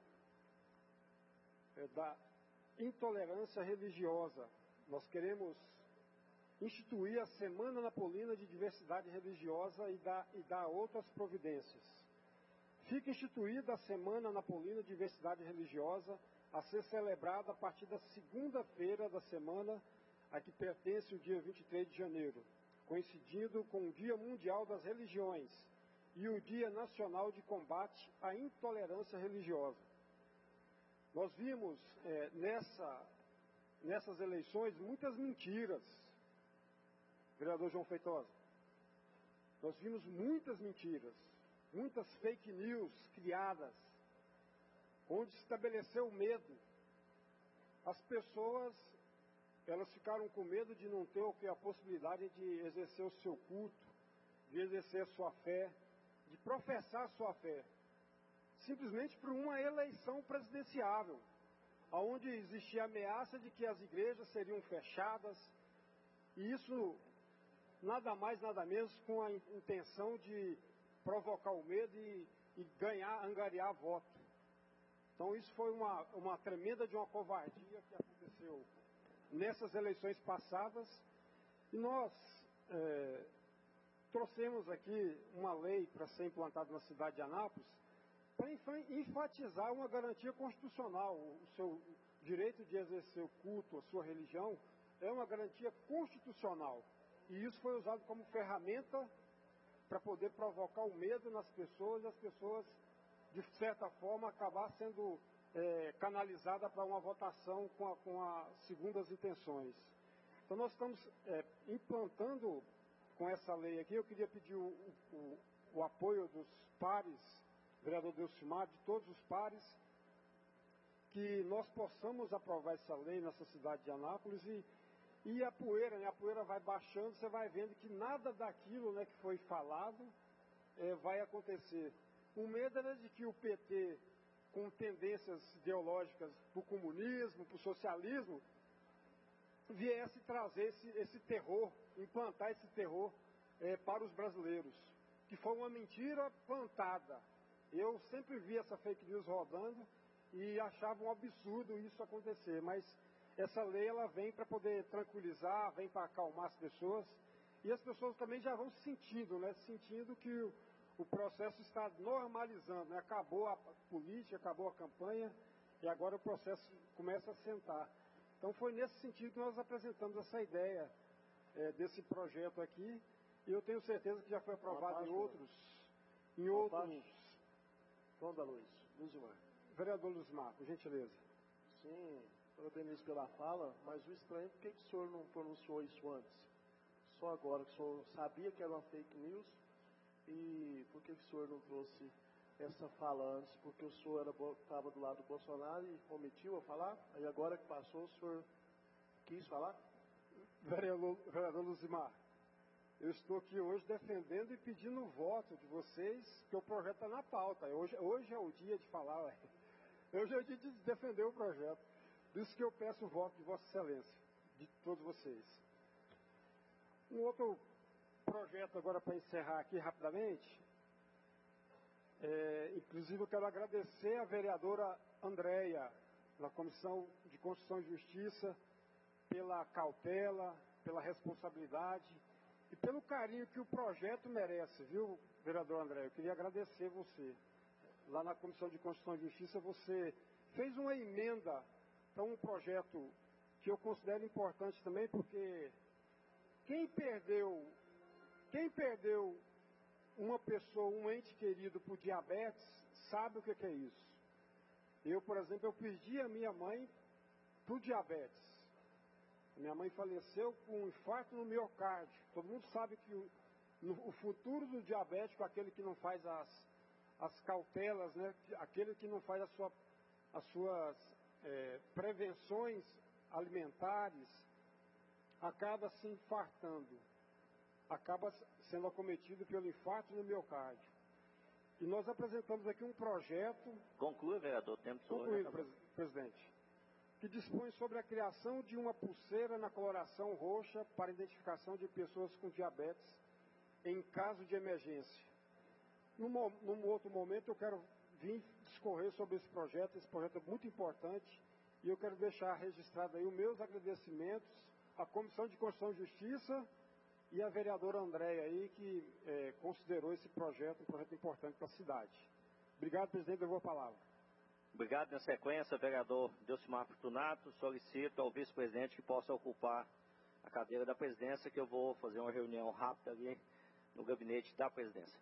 da intolerância religiosa. Nós queremos instituir a Semana Napolina de Diversidade Religiosa e dar, e dar outras providências. Fica instituída a Semana Napolina de Diversidade Religiosa a ser celebrada a partir da segunda-feira da semana a que pertence o dia vinte e três de janeiro, coincidindo com o Dia Mundial das Religiões e o Dia Nacional de Combate à Intolerância Religiosa. Nós vimos é, nessa, nessas eleições muitas mentiras, vereador João Feitosa. Nós vimos muitas mentiras, muitas fake news criadas, onde se estabeleceu o medo. As pessoas, elas ficaram com medo de não ter o que a possibilidade de exercer o seu culto, de exercer a sua fé, de professar a sua fé. Simplesmente por uma eleição presidenciável, onde existia a ameaça de que as igrejas seriam fechadas, e isso nada mais, nada menos com a intenção de provocar o medo e, e ganhar, angariar voto. Então isso foi uma, uma tremenda de uma covardia que aconteceu nessas eleições passadas, e nós é, trouxemos aqui uma lei para ser implantada na cidade de Anápolis, para enfatizar uma garantia constitucional. O seu direito de exercer o culto, a sua religião, é uma garantia constitucional. E isso foi usado como ferramenta para poder provocar o medo nas pessoas, e as pessoas, de certa forma, acabar sendo é, canalizada para uma votação com, a, com as segundas intenções. Então nós estamos é, implantando com essa lei aqui. Eu queria pedir o, o, o apoio dos pares, vereador Delcimar, de todos os pares, que nós possamos aprovar essa lei nessa cidade de Anápolis e, E a poeira, né, a poeira vai baixando, você vai vendo que nada daquilo, né, que foi falado é, vai acontecer. O medo era de que o P T, com tendências ideológicas para o comunismo, para o socialismo, viesse trazer esse, esse terror, implantar esse terror é, para os brasileiros, que foi uma mentira plantada. Eu sempre vi essa fake news rodando e achava um absurdo isso acontecer, mas essa lei ela vem para poder tranquilizar, vem para acalmar as pessoas, e as pessoas também já vão sentindo, né, sentindo que o, o processo está normalizando, né, acabou a política, acabou a campanha, e agora o processo começa a sentar. Então foi nesse sentido que nós apresentamos essa ideia é, desse projeto aqui, e eu tenho certeza que já foi aprovado em outros, em outros... João da Luz, Luzimar. Vereador Luzimar, por gentileza. Sim, parabenizo pela fala, mas o estranho é por que o senhor não pronunciou isso antes? Só agora que o senhor sabia que era uma fake news, e por que o senhor não trouxe essa fala antes? Porque o senhor estava do lado do Bolsonaro e omitiu a falar, aí agora que passou o senhor quis falar? Vereador, vereador Luzimar, eu estou aqui hoje defendendo e pedindo o voto de vocês, porque o projeto está na pauta. Hoje, hoje é o dia de falar, ué. Hoje é o dia de defender o projeto. Por isso que eu peço o voto de Vossa Excelência, de todos vocês. Um outro projeto agora para encerrar aqui rapidamente, é, inclusive eu quero agradecer a vereadora Andréia, na Comissão de Constituição e Justiça, pela cautela, pela responsabilidade e pelo carinho que o projeto merece, viu, vereador André? Eu queria agradecer você. Lá na Comissão de Constituição e Justiça, você fez uma emenda para um projeto que eu considero importante também, porque quem perdeu, quem perdeu uma pessoa, um ente querido por diabetes, sabe o que é isso. Eu, por exemplo, eu perdi a minha mãe por diabetes. Minha mãe faleceu com um infarto no miocárdio. Todo mundo sabe que o, no, o futuro do diabético, aquele que não faz as, as cautelas, né? Aquele que não faz a sua, as suas é, prevenções alimentares, acaba se infartando, acaba sendo acometido pelo infarto no miocárdio. E nós apresentamos aqui um projeto... Conclua, vereador, tempo Concluído, pres presidente. Que dispõe sobre a criação de uma pulseira na coloração roxa para identificação de pessoas com diabetes em caso de emergência. Num, num outro momento eu quero vir discorrer sobre esse projeto, esse projeto é muito importante, e eu quero deixar registrado aí os meus agradecimentos à Comissão de Constituição e Justiça e à vereadora Andréia aí, que é, considerou esse projeto um projeto importante para a cidade. Obrigado, presidente, eu vou a palavra. Obrigado. Na sequência, vereador Delcimar Fortunato, solicito ao vice-presidente que possa ocupar a cadeira da presidência, que eu vou fazer uma reunião rápida ali no gabinete da presidência.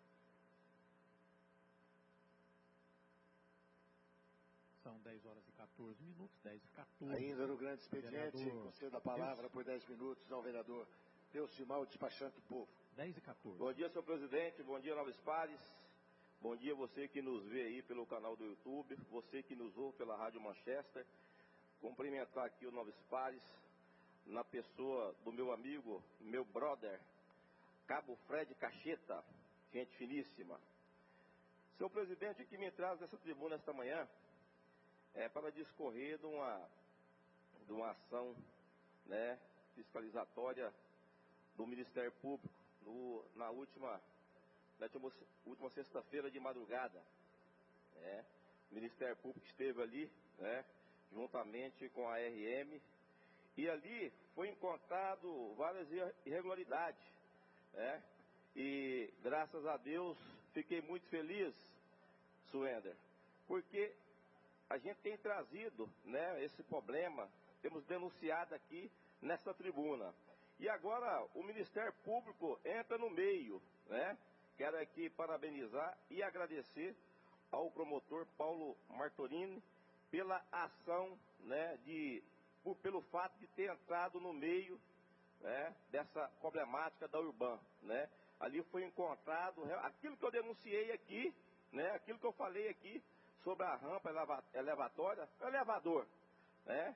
São dez horas e quatorze minutos, dez e quatorze. Ainda no grande expediente, vereador... concedo a palavra Deus... por dez minutos ao vereador Delcimar, o despachante do povo. dez e quatorze. Bom dia, senhor presidente, bom dia, nobres pares. Bom dia você que nos vê aí pelo canal do YouTube, você que nos ouve pela Rádio Manchester. Cumprimentar aqui os nobres pares, na pessoa do meu amigo, meu brother, Cabo Fred Cacheta, gente finíssima. Senhor presidente, o que me traz dessa tribuna esta manhã é para discorrer de uma, de uma ação, né, fiscalizatória do Ministério Público no, na última... Na última sexta-feira de madrugada, né, o Ministério Público esteve ali, né, juntamente com a R M, e ali foi encontrado várias irregularidades, né, e graças a Deus fiquei muito feliz, Suender, porque a gente tem trazido, né, esse problema, temos denunciado aqui nessa tribuna, e agora o Ministério Público entra no meio, né. Quero aqui parabenizar e agradecer ao promotor Paulo Martorini pela ação, né, de, por, pelo fato de ter entrado no meio, né, dessa problemática da Urban, né. Ali foi encontrado aquilo que eu denunciei aqui, né, aquilo que eu falei aqui sobre a rampa elevatória, elevador, né,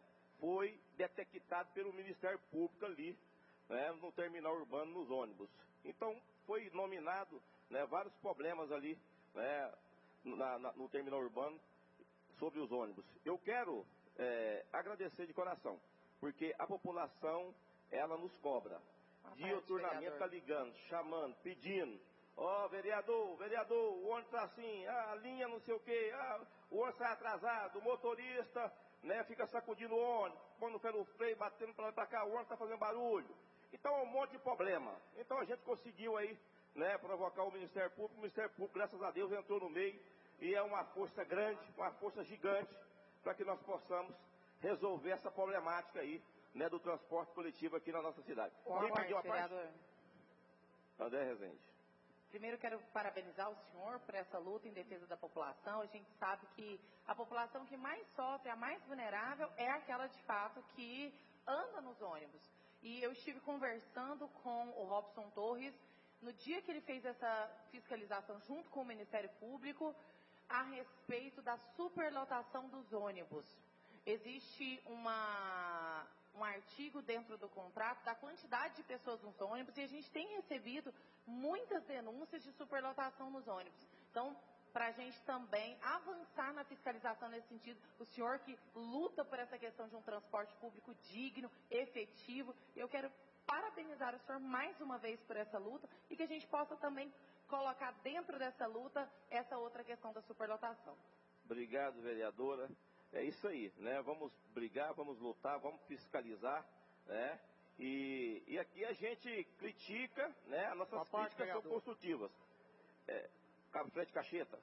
foi detectado pelo Ministério Público ali, né, no terminal urbano, nos ônibus. Então, foi nominado, né, vários problemas ali, né, na, na, no terminal urbano sobre os ônibus. Eu quero é, agradecer de coração, porque a população, ela nos cobra. Diuturnamente está ligando, chamando, pedindo. Ó, oh, vereador, vereador, o ônibus está assim, a linha não sei o quê, ah, o ônibus sai atrasado, o motorista, né, fica sacudindo o ônibus, pondo pelo freio, batendo para lá e para cá, o ônibus está fazendo barulho. Então é um monte de problema. Então a gente conseguiu aí, né, provocar o Ministério Público. O Ministério Público, graças a Deus, entrou no meio e é uma força grande, uma força gigante, para que nós possamos resolver essa problemática aí, né, do transporte coletivo aqui na nossa cidade. Quem pediu a parte? André Rezende. Primeiro, quero parabenizar o senhor por essa luta em defesa da população. A gente sabe que a população que mais sofre, a mais vulnerável, é aquela, de fato, que anda nos ônibus. E eu estive conversando com o Robson Torres, no dia que ele fez essa fiscalização junto com o Ministério Público, a respeito da superlotação dos ônibus. Existe uma... um artigo dentro do contrato da quantidade de pessoas nos ônibus e a gente tem recebido muitas denúncias de superlotação nos ônibus. Então, para a gente também avançar na fiscalização nesse sentido, o senhor que luta por essa questão de um transporte público digno, efetivo, eu quero parabenizar o senhor mais uma vez por essa luta e que a gente possa também colocar dentro dessa luta essa outra questão da superlotação. Obrigado, vereadora. É isso aí, né? Vamos brigar, vamos lutar, vamos fiscalizar, né? E, e aqui a gente critica, né? As nossas críticas são construtivas. É, Cabo Fred Cacheta.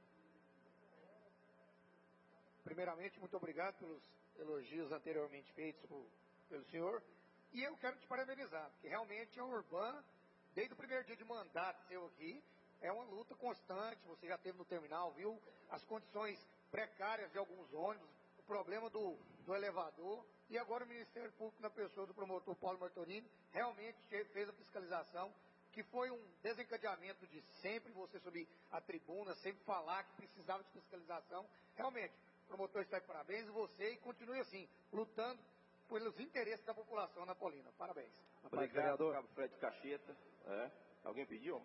Primeiramente, muito obrigado pelos elogios anteriormente feitos por, pelo senhor. E eu quero te parabenizar, porque realmente a Urban, desde o primeiro dia de mandato seu aqui, é uma luta constante. Você já esteve no terminal, viu as condições precárias de alguns ônibus, o problema do, do elevador, e agora o Ministério Público, na pessoa do promotor Paulo Martorini, realmente fez a fiscalização, que foi um desencadeamento de sempre você subir a tribuna, sempre falar que precisava de fiscalização. Realmente, o promotor está de parabéns, você, e continue assim, lutando pelos interesses da população anapolina. Parabéns. Obrigado, vereador. Cabo Fred Cacheta. É. Alguém pediu?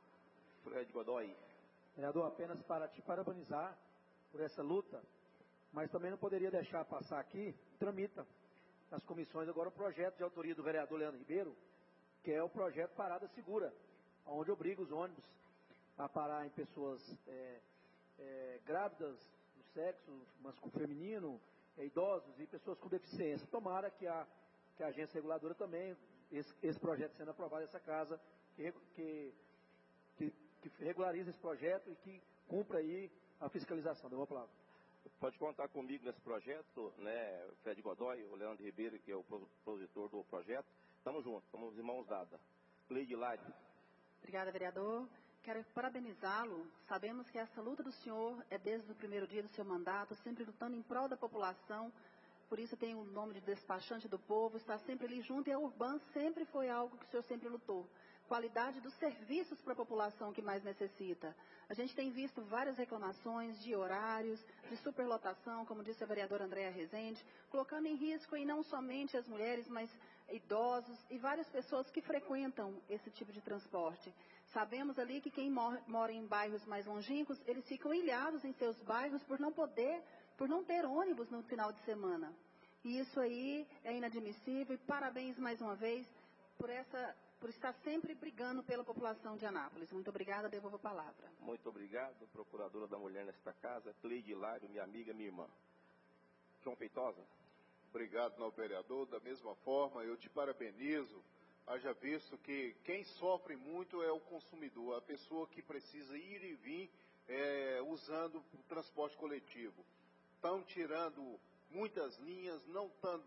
Fred Godoy. Vereador, apenas para te parabenizar por essa luta, mas também não poderia deixar passar aqui, tramita nas comissões agora o projeto de autoria do vereador Leandro Ribeiro, que é o projeto Parada Segura, onde obriga os ônibus a parar em pessoas é, é, grávidas do sexo masculino, feminino, é, idosos e pessoas com deficiência. Tomara que a, que a agência reguladora também, esse, esse projeto sendo aprovado nessa casa, que, que, que, que regularize esse projeto e que cumpra aí a fiscalização. Deu uma palavra. Pode contar comigo nesse projeto, né, Fred Godoy, o Leandro Ribeiro, que é o produtor do projeto. Estamos juntos, estamos em mãos dadas. Cleide Lário. Obrigada, vereador. Quero parabenizá-lo. Sabemos que essa luta do senhor é desde o primeiro dia do seu mandato, sempre lutando em prol da população. Por isso tem o nome de despachante do povo, está sempre ali junto, e a Urban sempre foi algo que o senhor sempre lutou. Qualidade dos serviços para a população que mais necessita. A gente tem visto várias reclamações de horários, de superlotação, como disse a vereadora Andréa Rezende, colocando em risco e não somente as mulheres, mas idosos e várias pessoas que frequentam esse tipo de transporte. Sabemos ali que quem mora, mora em bairros mais longínquos, eles ficam ilhados em seus bairros por não poder, por não ter ônibus no final de semana. E isso aí é inadmissível e parabéns mais uma vez por essa... por estar sempre brigando pela população de Anápolis. Muito obrigada, devolvo a palavra. Muito obrigado, procuradora da mulher nesta casa, Cleide Lário, minha amiga, minha irmã. João Feitosa. Obrigado, novo vereador. Da mesma forma, eu te parabenizo, haja visto que quem sofre muito é o consumidor, a pessoa que precisa ir e vir é, usando o transporte coletivo. Estão tirando muitas linhas, não, tão,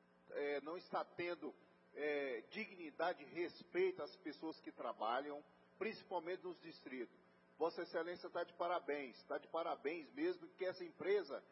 é, não está tendo É, dignidade e respeito às pessoas que trabalham, principalmente nos distritos. Vossa Excelência está de parabéns, está de parabéns mesmo, que essa empresa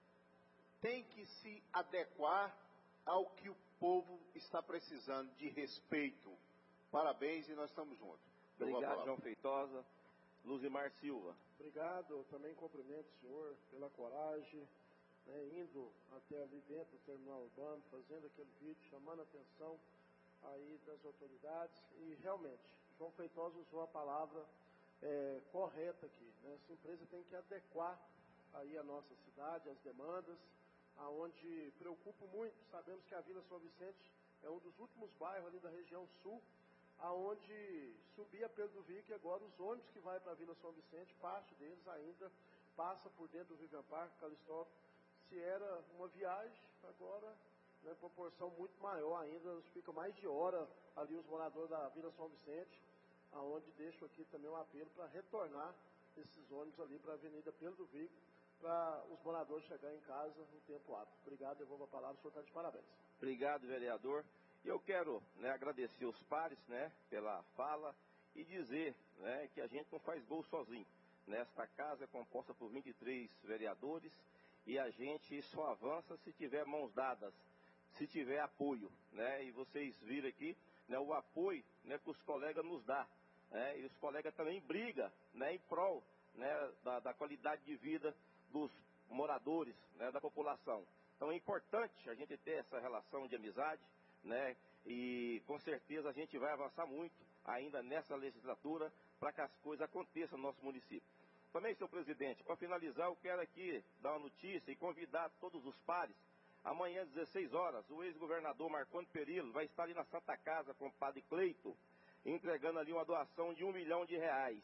tem que se adequar ao que o povo está precisando, de respeito. Parabéns e nós estamos juntos. Obrigado, João Feitosa. Luzimar Silva. Obrigado, eu também cumprimento o senhor pela coragem, né, indo até ali dentro do terminal urbano, fazendo aquele vídeo, chamando a atenção aí das autoridades, e realmente, João Feitosa usou a palavra é, correta aqui, né? Essa empresa tem que adequar aí a nossa cidade, as demandas, aonde preocupa muito. Sabemos que a Vila São Vicente é um dos últimos bairros ali da região sul, aonde subia Pedro Vick, e agora os ônibus que vai para a Vila São Vicente, parte deles ainda passa por dentro do Vivian Park, Calistópolis. Se era uma viagem, agora, né, proporção muito maior ainda, fica mais de hora ali os moradores da Vila São Vicente, aonde deixo aqui também um apelo para retornar esses ônibus ali para a Avenida Pedro Vick, para os moradores chegarem em casa no tempo hábil. Obrigado, devolvo a palavra, o senhor está de parabéns. Obrigado, vereador. Eu quero, né, agradecer os pares, né, pela fala e dizer, né, que a gente não faz gol sozinho. Nesta casa é composta por vinte e três vereadores e a gente só avança se tiver mãos dadas, se tiver apoio, né? E vocês viram aqui, né, o apoio, né, que os colegas nos dão, né? E os colegas também brigam, né, em prol, né, da, da qualidade de vida dos moradores, né, da população. Então é importante a gente ter essa relação de amizade, né? E com certeza a gente vai avançar muito ainda nessa legislatura para que as coisas aconteçam no nosso município. Também, senhor presidente, para finalizar, eu quero aqui dar uma notícia e convidar todos os pares. Amanhã, às dezesseis horas, o ex-governador Marconi Perillo vai estar ali na Santa Casa com o padre Cleito, entregando ali uma doação de um milhão de reais.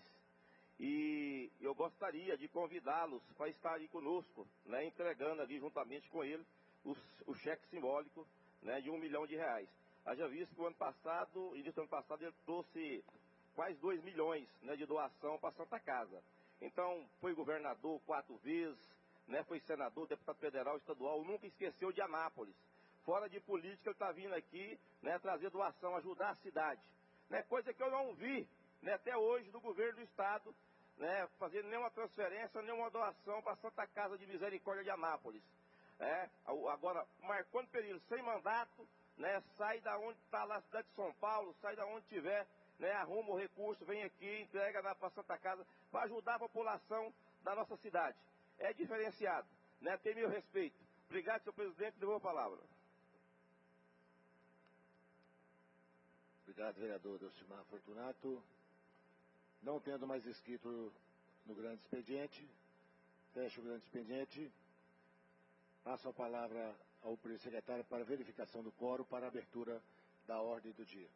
E eu gostaria de convidá-los para estar ali conosco, né, entregando ali juntamente com ele o, o cheque simbólico, né, de um milhão de reais. Haja visto que o ano passado, início do ano passado, ele trouxe quase dois milhões, né, de doação para a Santa Casa. Então, foi governador quatro vezes, né, foi senador, deputado federal, estadual, nunca esqueceu de Anápolis. Fora de política, ele está vindo aqui, né, trazer doação, ajudar a cidade. Né, coisa que eu não vi, né, até hoje do governo do estado, né, fazer nenhuma transferência, nenhuma doação para a Santa Casa de Misericórdia de Anápolis. É, agora, Marconi Perillo, sem mandato, né, sai da onde está lá a cidade de São Paulo, sai da onde tiver, né, arruma o recurso, vem aqui, entrega para a Santa Casa, para ajudar a população da nossa cidade. É diferenciado, né, tem meu respeito. Obrigado, senhor presidente, devolvo a palavra. Obrigado, vereador Delcimar Fortunato. Não tendo mais inscrito no grande expediente, fecho o grande expediente. Passo a palavra ao presidente secretário para verificação do quórum para a abertura da ordem do dia.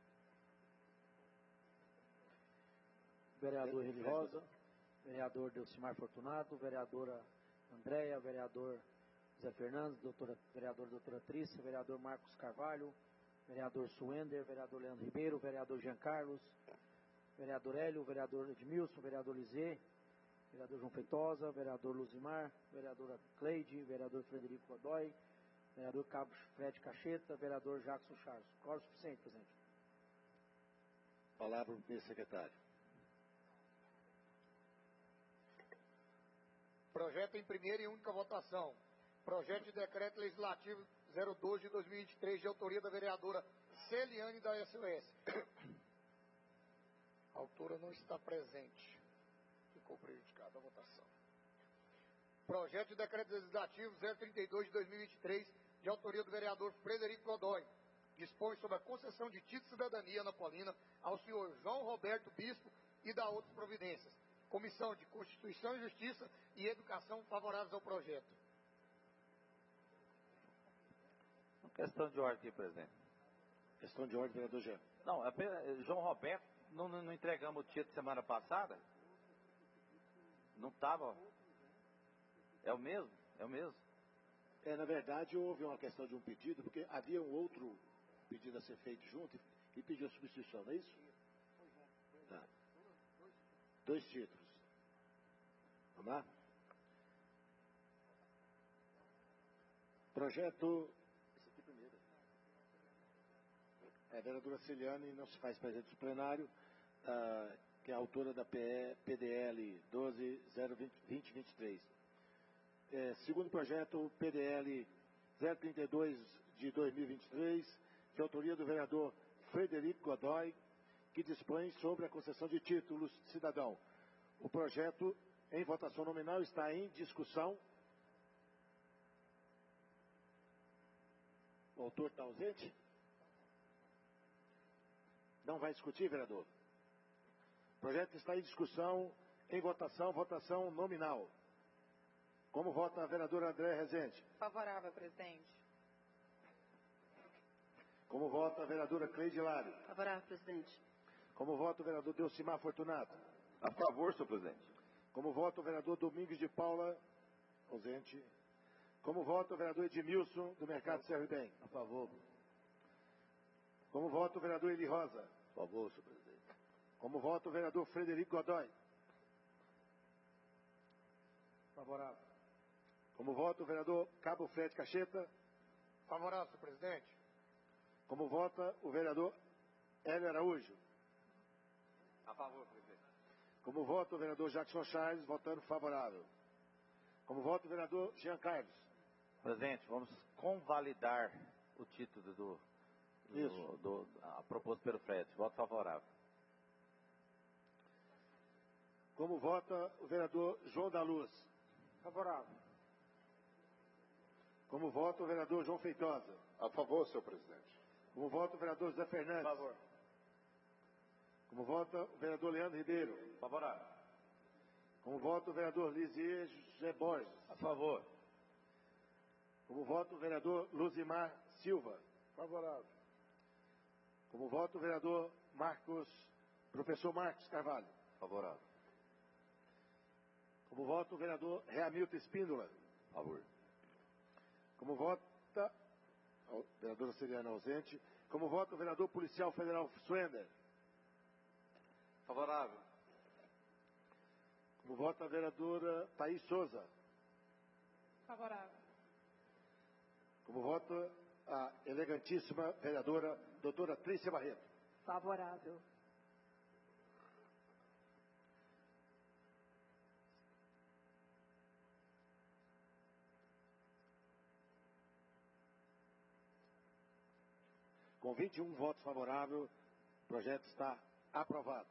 Vereador Reli Rosa, vereador Delcimar Fortunato, vereadora Andréia, vereador Zé Fernandes, doutora, vereador doutora Trícia, vereador Marcos Carvalho, vereador Suender, vereador Leandro Ribeiro, vereador Jean Carlos, vereador Hélio, vereador Edmilson, vereador Lizê, vereador João Feitosa, vereador Luzimar, vereadora Cleide, vereador Frederico Godoy, vereador Cabo Fred Cacheta, vereador Jackson Charles. Quórum suficiente, presidente. Palavra para o presidente secretário. Projeto em primeira e única votação. Projeto de decreto legislativo zero dois de dois mil e vinte e três, de autoria da vereadora Celiane da S O S. A autora não está presente. Ficou prejudicada a votação. Projeto de decreto legislativo zero trinta e dois de dois mil e vinte e três, de autoria do vereador Frederico Godoy. Dispõe sobre a concessão de título de cidadania napolina ao senhor João Roberto Bispo e da outras providências. Comissão de Constituição e Justiça e Educação favoráveis ao projeto. Questão de ordem aqui, presidente. Questão de ordem, vereador Jean. Não, apenas, João Roberto, não, não entregamos o título semana passada? Não estava? É o mesmo? É o mesmo? É, na verdade, houve uma questão de um pedido, porque havia um outro pedido a ser feito junto e pediu substituição, não é isso? Tá. Dois títulos. Vamos lá? Projeto... Esse aqui primeiro. É, a vereadora Celiane não se faz presente no plenário, ah, que é a autora da P D L doze zero vinte vinte e três. É, segundo projeto, P D L zero trinta e dois de dois mil e vinte e três, de autoria do vereador Frederico Godoy, que dispõe sobre a concessão de títulos de cidadão. O projeto, em votação nominal, está em discussão. O autor está ausente? Não vai discutir, vereador? O projeto está em discussão, em votação, votação nominal. Como vota a vereadora André Rezende? Favorável, presidente. Como vota a vereadora Cleide Lário? Favorável, presidente. Como vota o vereador Delcimar Fortunato? A favor, senhor presidente. Como vota o vereador Domingos de Paula? Ausente. Como vota o vereador Edmilson, do Mercado Serra e Bem? A favor. Como vota o vereador Eli Rosa? A favor, senhor presidente. Como vota o vereador Frederico Godoy? Favorável. Como vota o vereador Cabo Fred Cacheta? Favorável, senhor presidente. Como vota o vereador Hélio Araújo? A favor, presidente. Como vota o vereador Jackson Charles, votando favorável. Como vota o vereador Jean Carlos? Presidente, vamos convalidar o título do, do, Isso. do, do a, proposto pelo Fred. Voto favorável. Como vota o vereador João da Luz? Favorável. Como vota o vereador João Feitosa? A favor, senhor presidente. Como vota o vereador José Fernandes? A favor. Como vota o vereador Leandro Ribeiro? Favorável. Como vota o vereador Lisier José Borges? A favor. Como vota o vereador Luzimar Silva? Favorável. Como vota o vereador Marcos, professor Marcos Carvalho? Favorável. Como vota o vereador Reamilton Espíndola? Favor. Como vota o vereador Seriano ausente. Como vota o vereador policial federal Swender? Favorável. Como vota a vereadora Thaís Souza? Favorável. Como vota a elegantíssima vereadora doutora Trícia Barreto? Favorável. Com vinte e um votos favoráveis, o projeto está aprovado.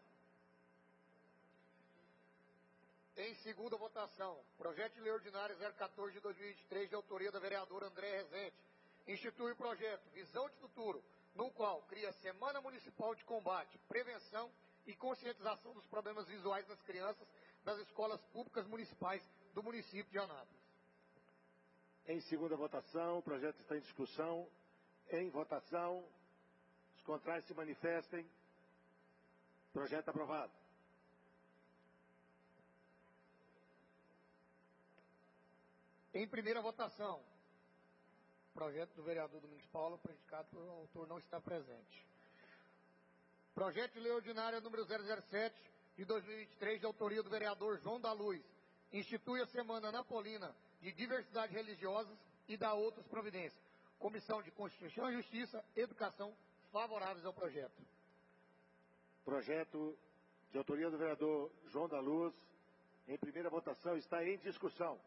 Em segunda votação, projeto de lei ordinária zero quatorze de dois mil e vinte e três, de autoria da vereadora André Rezende, institui o projeto Visão de Futuro, no qual cria Semana Municipal de Combate, Prevenção e Conscientização dos Problemas Visuais das Crianças das escolas públicas municipais do município de Anápolis. Em segunda votação, o projeto está em discussão. Em votação, os contrários se manifestem. Projeto aprovado. Em primeira votação, projeto do vereador Domingos Paulo, predicado por um autor não está presente. Projeto de lei ordinária número zero zero sete de dois mil e vinte e três, de autoria do vereador João da Luz, institui a Semana Anapolina de Diversidade Religiosas e dá outras providências. Comissão de Constituição e Justiça, Educação, favoráveis ao projeto. Projeto de autoria do vereador João da Luz, em primeira votação, está em discussão.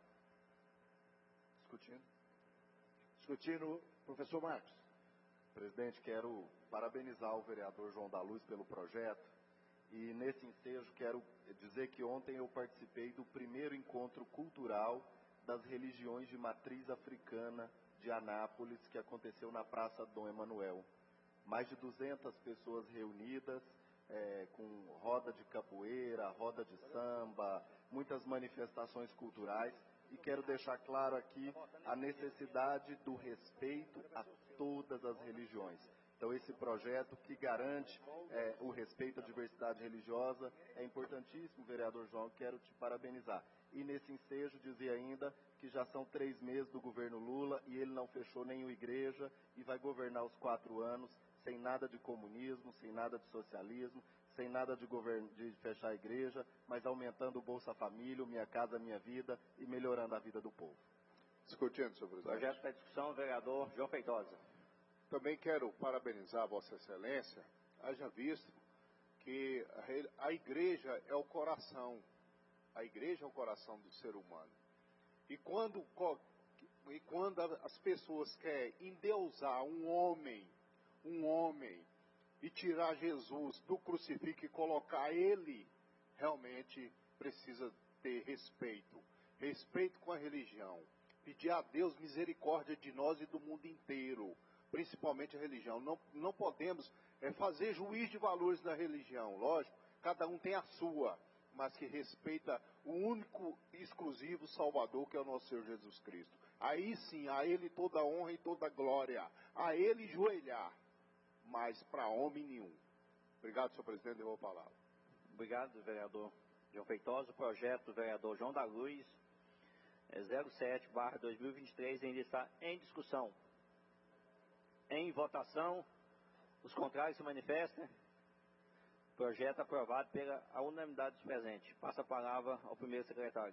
Discutindo. Discutindo, professor Marcos. Presidente, quero parabenizar o vereador João da Luz pelo projeto e nesse ensejo quero dizer que ontem eu participei do primeiro encontro cultural das religiões de matriz africana de Anápolis, que aconteceu na Praça Dom Emanuel. Mais de duzentas pessoas reunidas, é, com roda de capoeira, roda de samba, muitas manifestações culturais. E quero deixar claro aqui a necessidade do respeito a todas as religiões. Então, esse projeto que garante é, o respeito à diversidade religiosa é importantíssimo, vereador João, quero te parabenizar. E nesse ensejo dizia ainda que já são três meses do governo Lula e ele não fechou nenhuma igreja e vai governar os quatro anos sem nada de comunismo, sem nada de socialismo, sem nada de, govern... de fechar a igreja, mas aumentando o Bolsa Família, o Minha Casa Minha Vida e melhorando a vida do povo. Discutindo, senhor presidente. Projeto está em discussão, vereador João Feitosa. Também quero parabenizar a Vossa Excelência, haja visto que a igreja é o coração, a igreja é o coração do ser humano. E quando, e quando as pessoas querem endeusar um homem, um homem, e tirar Jesus do crucifixo e colocar ele, realmente precisa ter respeito. Respeito com a religião. Pedir a Deus misericórdia de nós e do mundo inteiro. principalmente a religião. Não, não podemos é, fazer juiz de valores da religião, lógico, cada um tem a sua, mas que respeita o único e exclusivo Salvador, que é o nosso Senhor Jesus Cristo. Aí sim, a Ele toda honra e toda glória, a Ele joelhar, mas para homem nenhum. Obrigado, senhor presidente, devolvo a palavra. Obrigado, vereador João Feitosa. O projeto do vereador João da Luz, é zero sete barra dois mil e vinte e três, ainda está em discussão. Em votação, os contrários se manifestem. Projeto aprovado pela unanimidade dos presentes. Passa a palavra ao primeiro secretário.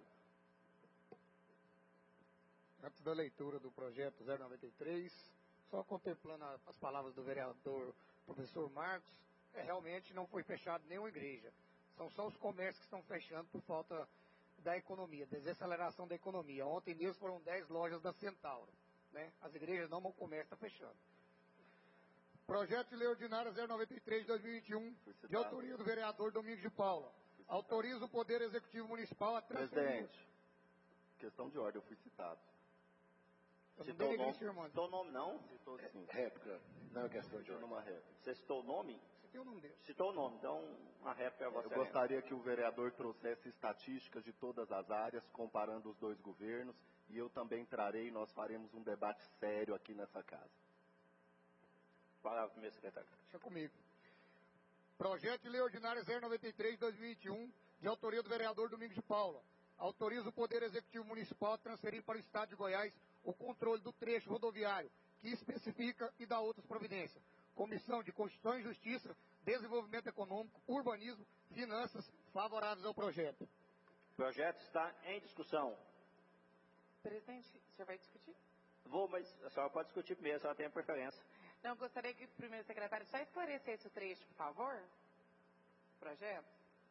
Antes da leitura do projeto zero noventa e três, só contemplando as palavras do vereador professor Marcos, é, realmente não foi fechado nenhuma igreja. São só os comércios que estão fechando por falta da economia, desaceleração da economia. Ontem mesmo foram dez lojas da Centauro, né? As igrejas não, mas o comércio está fechando. Projeto de Lei Ordinária zero noventa e três de dois mil e vinte e um, de autoria do vereador Domingos de Paula. Autoriza o Poder Executivo Municipal a transferir... Presidente, questão de ordem, eu fui citado. Citou o nome, citou o nome não? Citou sim. Réplica, não é questão de ordem. Numa réplica. Você citou o nome? Citei o nome dele. Citou o nome, então a réplica é a vossa. Eu gostaria que o vereador trouxesse estatísticas de todas as áreas, comparando os dois governos, e eu também trarei, nós faremos um debate sério aqui nessa casa. Palavra primeiro secretário. Deixa comigo. Projeto de Lei Ordinária zero noventa e três de dois mil e vinte e um, de autoria do vereador Domingos de Paula. Autoriza o Poder Executivo Municipal a transferir para o Estado de Goiás o controle do trecho rodoviário, que especifica e dá outras providências. Comissão de Constituição e Justiça, Desenvolvimento Econômico, Urbanismo, Finanças, favoráveis ao projeto. O projeto está em discussão. Presidente, o senhor vai discutir? Vou, mas a senhora pode discutir primeiro, a senhora tem a preferência. Não, eu gostaria que o primeiro secretário só esclarecesse o trecho, por favor. Projeto.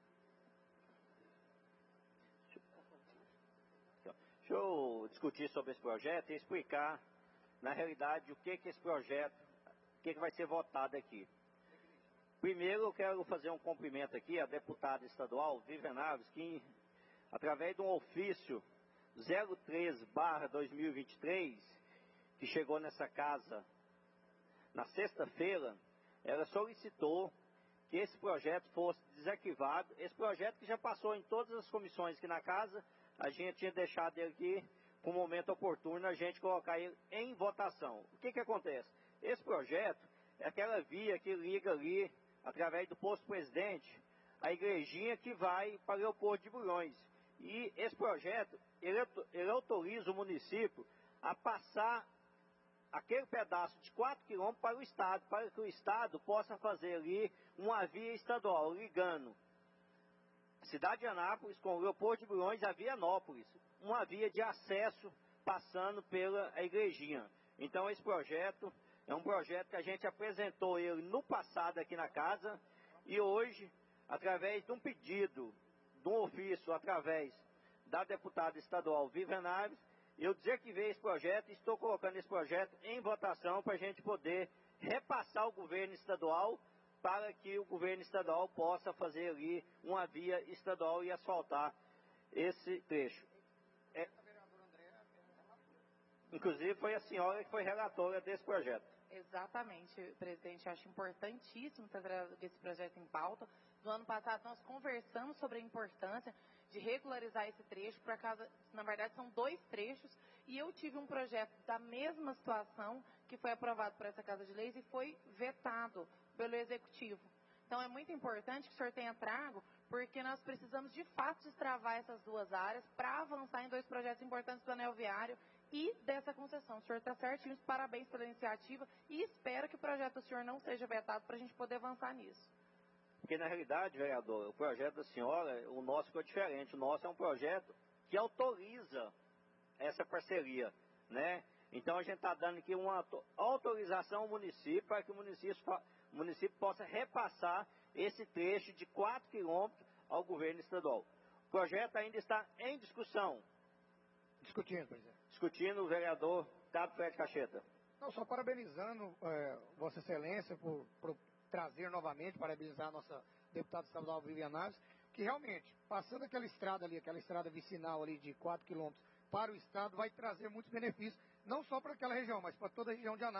Deixa eu discutir sobre esse projeto e explicar, na realidade, o que que esse projeto, o que que vai ser votado aqui. Primeiro, eu quero fazer um cumprimento aqui à deputada estadual, Vivian Alves, que, através de um ofício zero três barra dois mil e vinte e três, que chegou nessa casa na sexta-feira, ela solicitou que esse projeto fosse desarquivado. Esse projeto que já passou em todas as comissões aqui na casa, a gente tinha deixado ele aqui para um momento oportuno, a gente colocar ele em votação. O que que acontece? Esse projeto é aquela via que liga ali, através do posto Presidente, a igrejinha que vai para Leopoldo de Bulhões. E esse projeto, ele, ele autoriza o município a passar aquele pedaço de quatro quilômetros para o Estado, para que o Estado possa fazer ali uma via estadual, ligando a cidade de Anápolis com Leopoldo de Bulhões a Vianópolis, uma via de acesso passando pela igrejinha. Então esse projeto é um projeto que a gente apresentou ele no passado aqui na casa, e hoje, através de um pedido, de um ofício, através da deputada estadual Vivian Naves, eu desativei esse projeto e estou colocando esse projeto em votação para a gente poder repassar ao governo estadual, para que o governo estadual possa fazer ali uma via estadual e asfaltar esse trecho. É, inclusive foi a senhora que foi relatora desse projeto. Exatamente, presidente. Eu acho importantíssimo trazer esse projeto em pauta. No ano passado nós conversamos sobre a importância de regularizar esse trecho, por acaso, na verdade são dois trechos, e eu tive um projeto da mesma situação que foi aprovado por essa Casa de Leis e foi vetado pelo Executivo. Então é muito importante que o senhor tenha trago, porque nós precisamos de fato destravar essas duas áreas para avançar em dois projetos importantes do anel viário e dessa concessão. O senhor está certinho, parabéns pela iniciativa e espero que o projeto do senhor não seja vetado para a gente poder avançar nisso. Porque na realidade, vereador, o projeto da senhora, o nosso ficou diferente. O nosso é um projeto que autoriza essa parceria, né? Então a gente está dando aqui uma autorização ao município para que o município, o município possa repassar esse trecho de quatro quilômetros ao governo estadual. O projeto ainda está em discussão. Discutindo, presidente. Discutindo o vereador Cabo Fred Cacheta. Não, só parabenizando é, Vossa Excelência por, por trazer novamente, parabenizar a nossa deputada estadual Vivian Naves, que realmente, passando aquela estrada ali, aquela estrada vicinal ali de quatro quilômetros para o Estado, vai trazer muitos benefícios, não só para aquela região, mas para toda a região de Anápolis,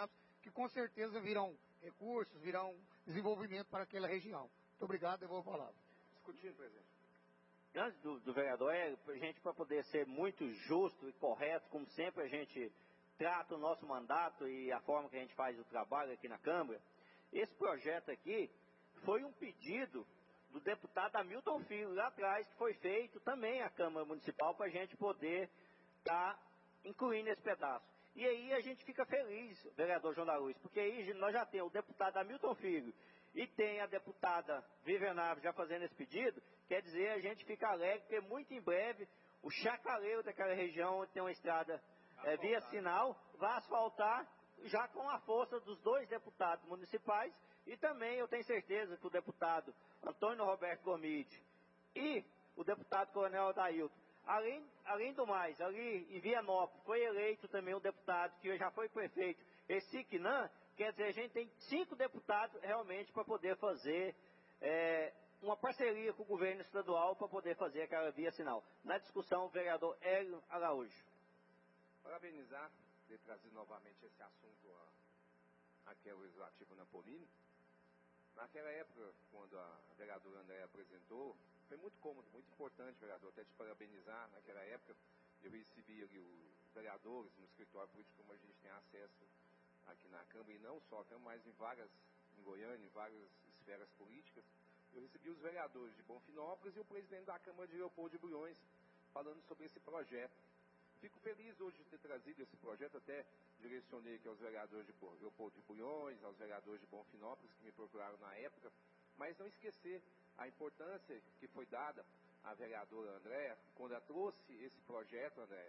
que com certeza virão recursos, virão desenvolvimento para aquela região. Muito obrigado, devolvo a palavra. Discutindo, presidente. Antes do, do vereador, é, a gente, para poder ser muito justo e correto, como sempre a gente trata o nosso mandato e a forma que a gente faz o trabalho aqui na Câmara, esse projeto aqui foi um pedido do deputado Hamilton Filho, lá atrás, que foi feito também à Câmara Municipal para a gente poder estar tá incluindo esse pedaço. E aí a gente fica feliz, vereador João da Luz, porque aí nós já temos o deputado Hamilton Filho e tem a deputada Vivian Naves já fazendo esse pedido, quer dizer, a gente fica alegre, porque muito em breve o chacaleiro daquela região, onde tem uma estrada é, via sinal, vai asfaltar já com a força dos dois deputados municipais, e também eu tenho certeza que o deputado Antônio Roberto Gomide e o deputado Coronel Adailton, além, além do mais, ali em Vianópolis foi eleito também um deputado que já foi prefeito, Esiquinan, quer dizer, a gente tem cinco deputados realmente para poder fazer é, uma parceria com o governo estadual para poder fazer aquela via sinal. Na discussão, o vereador Hélio Araújo. Parabenizar ter trazido novamente esse assunto aqui ao Legislativo Napolini. Naquela época, quando a vereadora André apresentou, foi muito cômodo, muito importante, vereador, até te parabenizar. Naquela época, eu recebi ali os vereadores no escritório político, como a gente tem acesso aqui na Câmara, e não só, tem mais em várias, em Goiânia, em várias esferas políticas. Eu recebi os vereadores de Bonfinópolis e o presidente da Câmara de Leopoldo de Bulhões falando sobre esse projeto. Fico feliz hoje de ter trazido esse projeto, até direcionei aqui aos vereadores de Leopoldo de Bulhões, aos vereadores de Bonfinópolis que me procuraram na época, mas não esquecer a importância que foi dada à vereadora Andréa, quando ela trouxe esse projeto, Andréa,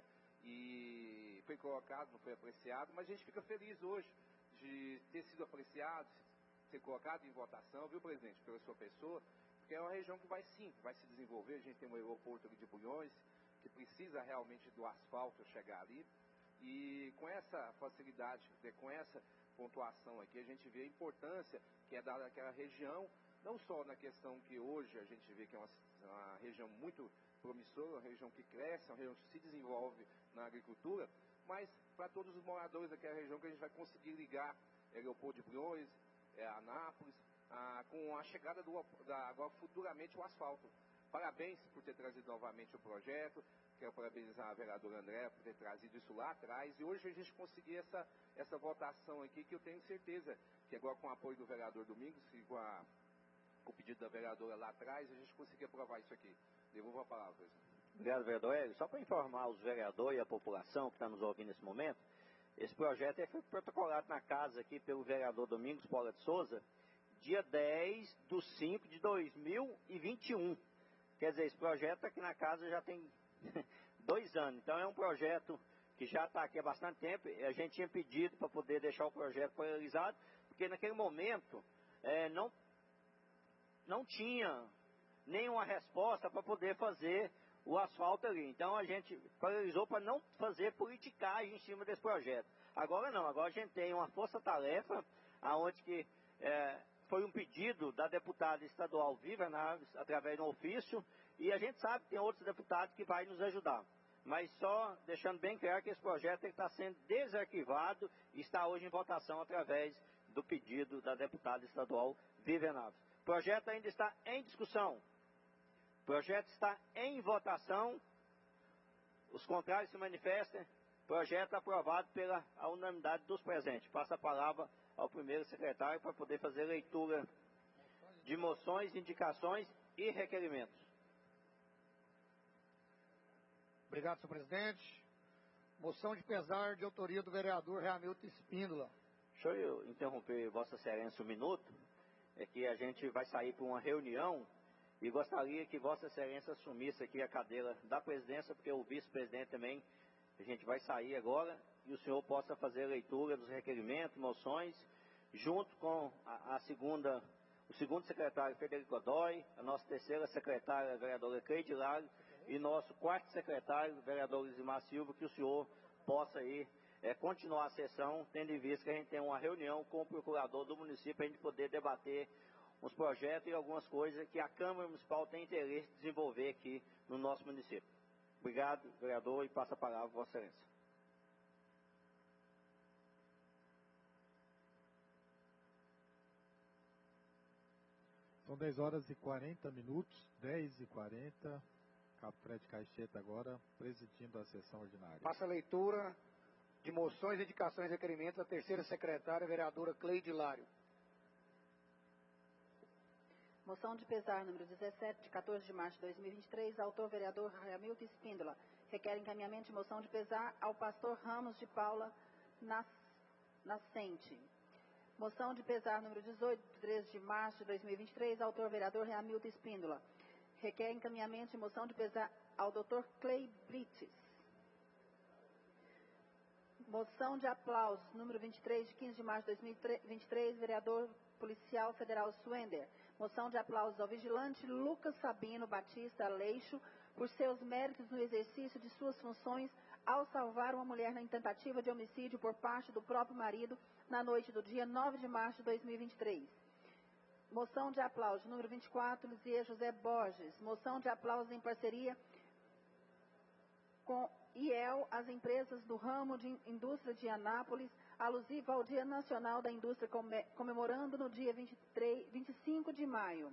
e foi colocado, não foi apreciado, mas a gente fica feliz hoje de ter sido apreciado, ser colocado em votação, viu, presidente, pela sua pessoa, porque é uma região que vai sim, vai se desenvolver. A gente tem um aeroporto ali de Bulhões, que precisa realmente do asfalto chegar ali, e com essa facilidade, com essa pontuação aqui, a gente vê a importância que é dada àquela região, não só na questão que hoje a gente vê que é uma, uma região muito promissora, uma região que cresce, uma região que se desenvolve na agricultura, mas para todos os moradores daquela região que a gente vai conseguir ligar é, Leopoldo de Bulhões, é, Anápolis, a, com a chegada do da, agora futuramente o asfalto. Parabéns por ter trazido novamente o projeto, quero parabenizar a vereadora André por ter trazido isso lá atrás, e hoje a gente conseguir essa, essa votação aqui, que eu tenho certeza que agora com o apoio do vereador Domingos e com, a, com o pedido da vereadora lá atrás, a gente conseguir aprovar isso aqui. Devolvo a palavra, presidente. Obrigado, vereador Hélio. Só para informar os vereadores e a população que está nos ouvindo nesse momento, esse projeto foi protocolado na casa aqui pelo vereador Domingos Paula de Souza, dia dez de cinco de dois mil e vinte e um. Quer dizer, esse projeto aqui na casa já tem dois anos. Então é um projeto que já está aqui há bastante tempo. A gente tinha pedido para poder deixar o projeto paralisado, porque naquele momento é, não, não tinha nenhuma resposta para poder fazer o asfalto ali. Então a gente paralisou para não fazer politicagem em cima desse projeto. Agora não, agora a gente tem uma força-tarefa, aonde que é, foi um pedido da deputada estadual Vivian Naves, através de um ofício, e a gente sabe que tem outros deputados que vai nos ajudar. Mas só deixando bem claro que esse projeto está sendo desarquivado e está hoje em votação através do pedido da deputada estadual Vivian Naves. O projeto ainda está em discussão. O projeto está em votação. Os contrários se manifestem. Projeto aprovado pela a unanimidade dos presentes. Passa a palavra ao primeiro secretário para poder fazer leitura de moções, indicações e requerimentos. Obrigado, senhor presidente. Moção de pesar de autoria do vereador Hamilton Espíndola. Deixa eu interromper Vossa Excelência um minuto. É que a gente vai sair para uma reunião e gostaria que Vossa Excelência assumisse aqui a cadeira da presidência, porque o vice-presidente também, a gente vai sair agora, e o senhor possa fazer a leitura dos requerimentos, moções, junto com a, a segunda, o segundo secretário Frederico Godoy, a nossa terceira secretária, a vereadora Cleide Hilário, e nosso quarto secretário, o vereador Lisimar Silva, que o senhor possa aí é, continuar a sessão, tendo em vista que a gente tem uma reunião com o procurador do município para a gente poder debater uns projetos e algumas coisas que a Câmara Municipal tem interesse em desenvolver aqui no nosso município. Obrigado, vereador, e passa a palavra a Vossa Excelência. São dez horas e quarenta minutos, dez e quarenta. Cabo Fred Caixeta agora presidindo a sessão ordinária. Passa a leitura de moções, indicações e requerimentos da terceira secretária, vereadora Cleide Hilário. Moção de pesar número dezessete, de quatorze de março de dois mil e vinte e três, autor vereador Hamilton Espíndola. Requer encaminhamento de moção de pesar ao pastor Ramos de Paula Nas, Nascente. Moção de pesar número dezoito, de treze de março de dois mil e vinte e três, autor vereador Hamilton Espíndola. Requer encaminhamento de moção de pesar ao doutor Clay Brites. Moção de aplausos número vinte e três, de quinze de março de dois mil e vinte e três, vereador policial federal Suender. Moção de aplausos ao vigilante Lucas Sabino Batista Aleixo por seus méritos no exercício de suas funções ao salvar uma mulher na tentativa de homicídio por parte do próprio marido na noite do dia nove de março de dois mil e vinte e três. Moção de aplausos número vinte e quatro, Lisier José Borges. Moção de aplausos em parceria com I E L, as empresas do ramo de indústria de Anápolis, alusiva ao Dia Nacional da Indústria, comemorando no dia vinte e três, vinte e cinco de maio.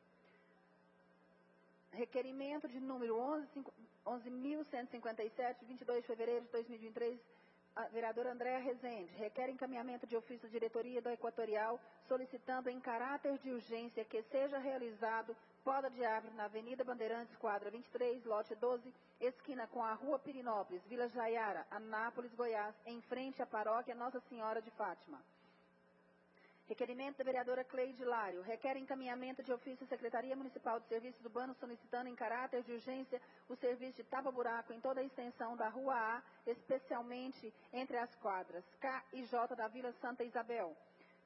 Requerimento de número onze mil cento e cinquenta e sete, de vinte e dois de fevereiro de dois mil e vinte e três, a vereadora Andréa Rezende. Requer encaminhamento de ofício da diretoria da Equatorial, solicitando em caráter de urgência que seja realizado poda de árvore na Avenida Bandeirantes, quadra vinte e três, lote doze, esquina com a Rua Pirinópolis, Vila Jaiara, Anápolis, Goiás, em frente à paróquia Nossa Senhora de Fátima. Requerimento da vereadora Cleide Hilário. Requer encaminhamento de ofício à Secretaria Municipal de Serviços Urbanos, solicitando em caráter de urgência o serviço de tapa-buraco em toda a extensão da Rua A, especialmente entre as quadras K e J da Vila Santa Isabel.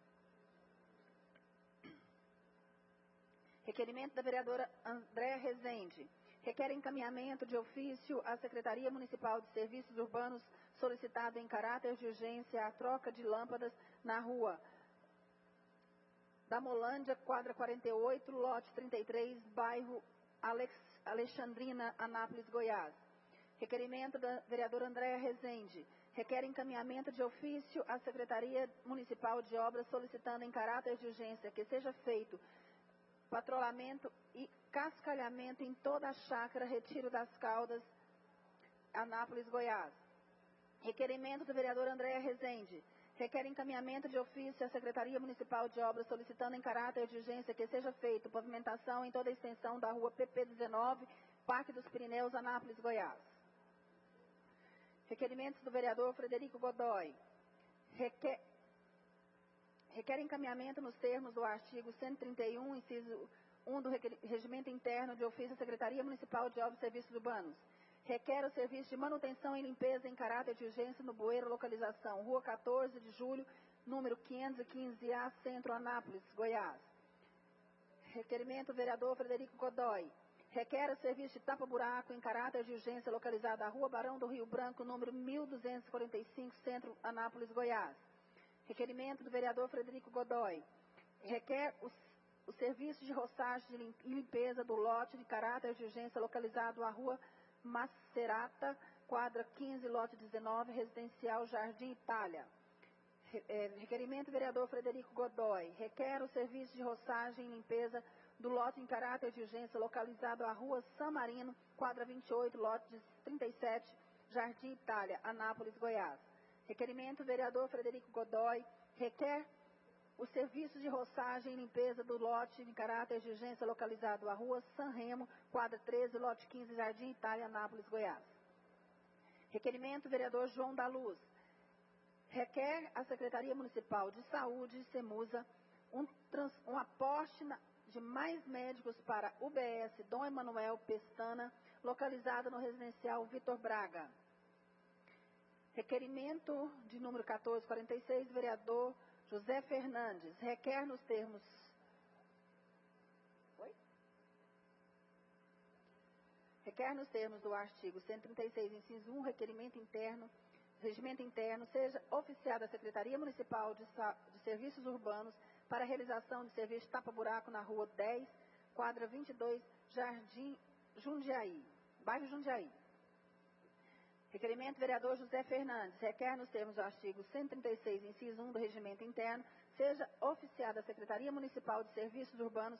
Requerimento da vereadora Andréa Rezende. Requer encaminhamento de ofício à Secretaria Municipal de Serviços Urbanos, solicitado em caráter de urgência a troca de lâmpadas na Rua da Molândia, quadra quarenta e oito, lote trinta e três, bairro Alex, Alexandrina, Anápolis, Goiás. Requerimento da vereadora Andréa Rezende. Requer encaminhamento de ofício à Secretaria Municipal de Obras, solicitando em caráter de urgência que seja feito patrulhamento e cascalhamento em toda a chácara Retiro das Caldas, Anápolis, Goiás. Requerimento do vereador Andréa Rezende. Requer encaminhamento de ofício à Secretaria Municipal de Obras, solicitando em caráter de urgência que seja feito pavimentação em toda a extensão da Rua P P dezenove, Parque dos Pirineus, Anápolis, Goiás. Requerimentos do vereador Frederico Godoy. Requer, requer encaminhamento nos termos do artigo cento e trinta e um, inciso um do Regimento Interno de ofício à Secretaria Municipal de Obras e Serviços Urbanos. Requer o serviço de manutenção e limpeza em caráter de urgência no bueiro, localização Rua quatorze de julho, número quinhentos e quinze A, Centro, Anápolis, Goiás. Requerimento do vereador Frederico Godoy. Requer o serviço de tapa-buraco em caráter de urgência localizado à Rua Barão do Rio Branco, número mil duzentos e quarenta e cinco, Centro, Anápolis, Goiás. Requerimento do vereador Frederico Godoy. Requer o, o serviço de roçagem e limpeza do lote de caráter de urgência localizado à Rua Macerata, quadra quinze, lote dezenove, residencial Jardim Itália. Requerimento do vereador Frederico Godoy. Requer o serviço de roçagem e limpeza do lote em caráter de urgência localizado à Rua San Marino, quadra vinte e oito, lote trinta e sete, Jardim Itália, Anápolis, Goiás. Requerimento do vereador Frederico Godoy. Requer o serviço de roçagem e limpeza do lote em caráter de urgência localizado à Rua San Remo, quadra treze, lote quinze, Jardim Itália, Anápolis, Goiás. Requerimento do vereador João da Luz. Requer a Secretaria Municipal de Saúde, SEMUSA, um, trans, um aporte na, de mais médicos para U B S Dom Emanuel Pestana, localizado no residencial Vitor Braga. Requerimento de número quatorze quarenta e seis, vereador José Fernandes. Requer nos termos... Oi? Requer nos termos do artigo cento e trinta e seis, inciso um, requerimento interno, regimento interno, seja oficiada a Secretaria Municipal de, de Serviços Urbanos para a realização de serviço de tapa-buraco na Rua dez, quadra vinte e dois, Jardim Jundiaí, bairro Jundiaí. Requerimento do vereador José Fernandes. Requer nos termos do artigo cento e trinta e seis, inciso um do Regimento Interno, seja oficiada a Secretaria Municipal de Serviços Urbanos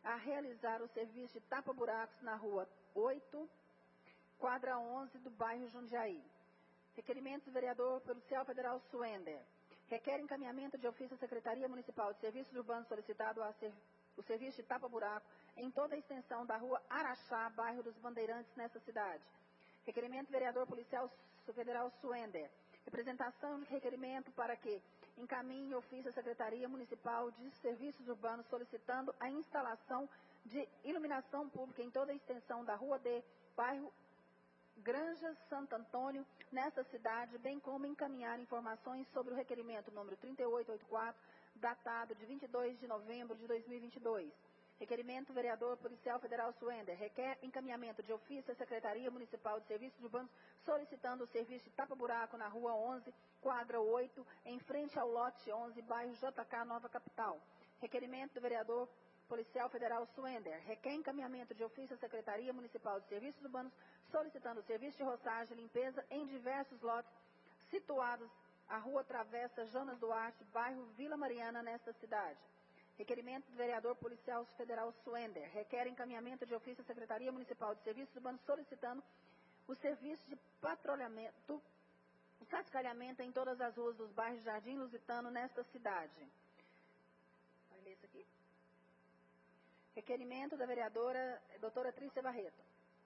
a realizar o serviço de tapa-buracos na rua oito, quadra onze, do bairro Jundiaí. Requerimento do vereador policial federal Suender. Requer encaminhamento de ofício à Secretaria Municipal de Serviços Urbanos solicitado a ser, o serviço de tapa-buraco em toda a extensão da rua Araxá, bairro dos Bandeirantes, nessa cidade. Requerimento do vereador policial federal Suender. Representação de requerimento para que encaminhe ofício à Secretaria Municipal de Serviços Urbanos solicitando a instalação de iluminação pública em toda a extensão da Rua D, bairro Granja Santo Antônio, nessa cidade, bem como encaminhar informações sobre o requerimento número trinta e oito oitenta e quatro, datado de vinte e dois de novembro de dois mil e vinte e dois. Requerimento vereador policial federal Suender. Requer encaminhamento de ofício à Secretaria Municipal de Serviços Urbanos solicitando o serviço de tapa-buraco na Rua onze, quadra oito, em frente ao lote onze, bairro J K, Nova Capital. Requerimento do vereador policial federal Suender. Requer encaminhamento de ofício à Secretaria Municipal de Serviços Urbanos solicitando o serviço de roçagem e limpeza em diversos lotes situados à Rua Travessa Jonas Duarte, bairro Vila Mariana, nesta cidade. Requerimento do vereador policial federal Suender. Requer encaminhamento de ofício à Secretaria Municipal de Serviços Urbanos solicitando o serviço de patrulhamento, o cascalhamento em todas as ruas dos bairros Jardim Lusitano, nesta cidade. Vai ler isso aqui? Requerimento da vereadora doutora Trícia Barreto.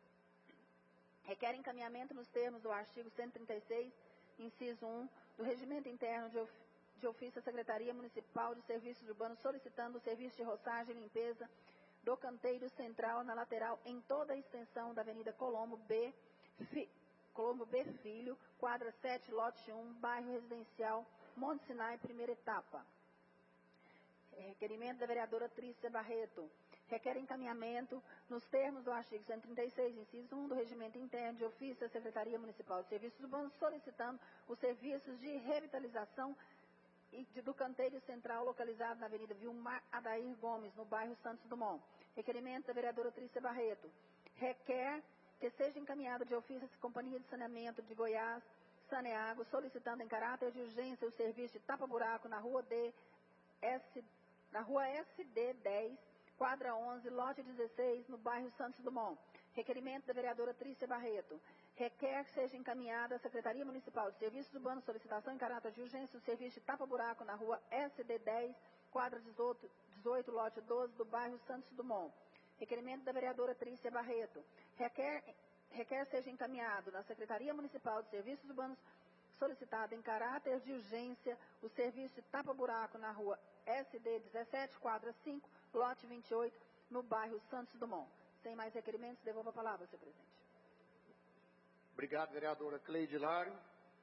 Requer encaminhamento nos termos do artigo cento e trinta e seis, inciso um, do Regimento Interno de Ofício de ofício à Secretaria Municipal de Serviços Urbanos solicitando o serviço de roçagem e limpeza do canteiro central na lateral em toda a extensão da Avenida Colombo B, Fi, Colombo B Filho, quadra sete, lote um, bairro residencial Monte Sinai, primeira etapa. Requerimento da vereadora Trícia Barreto. Requer encaminhamento nos termos do artigo cento e trinta e seis, inciso um, do Regimento Interno de ofício à Secretaria Municipal de Serviços Urbanos solicitando os serviços de revitalização do canteiro central localizado na Avenida Vilmar Adair Gomes, no bairro Santos Dumont. Requerimento da vereadora Trícia Barreto. Requer que seja encaminhado de ofício à Companhia de Saneamento de Goiás, Saneago, solicitando em caráter de urgência o serviço de tapa-buraco na rua D, S, na rua S D dez, quadra onze, lote dezesseis, no bairro Santos Dumont. Requerimento da vereadora Trícia Barreto. Requer que seja encaminhada à Secretaria Municipal de Serviços Urbanos solicitação em caráter de urgência o serviço de tapa-buraco na rua S D dez, quadra dezoito, lote doze, do bairro Santos Dumont. Requerimento da vereadora Trícia Barreto. Requer, requer seja encaminhado na Secretaria Municipal de Serviços Urbanos solicitado em caráter de urgência o serviço de tapa-buraco na rua S D dezessete, quadra cinco, lote vinte e oito, no bairro Santos Dumont. Sem mais requerimentos, devolvo a palavra, senhor presidente. Obrigado, vereadora Cleide Lário.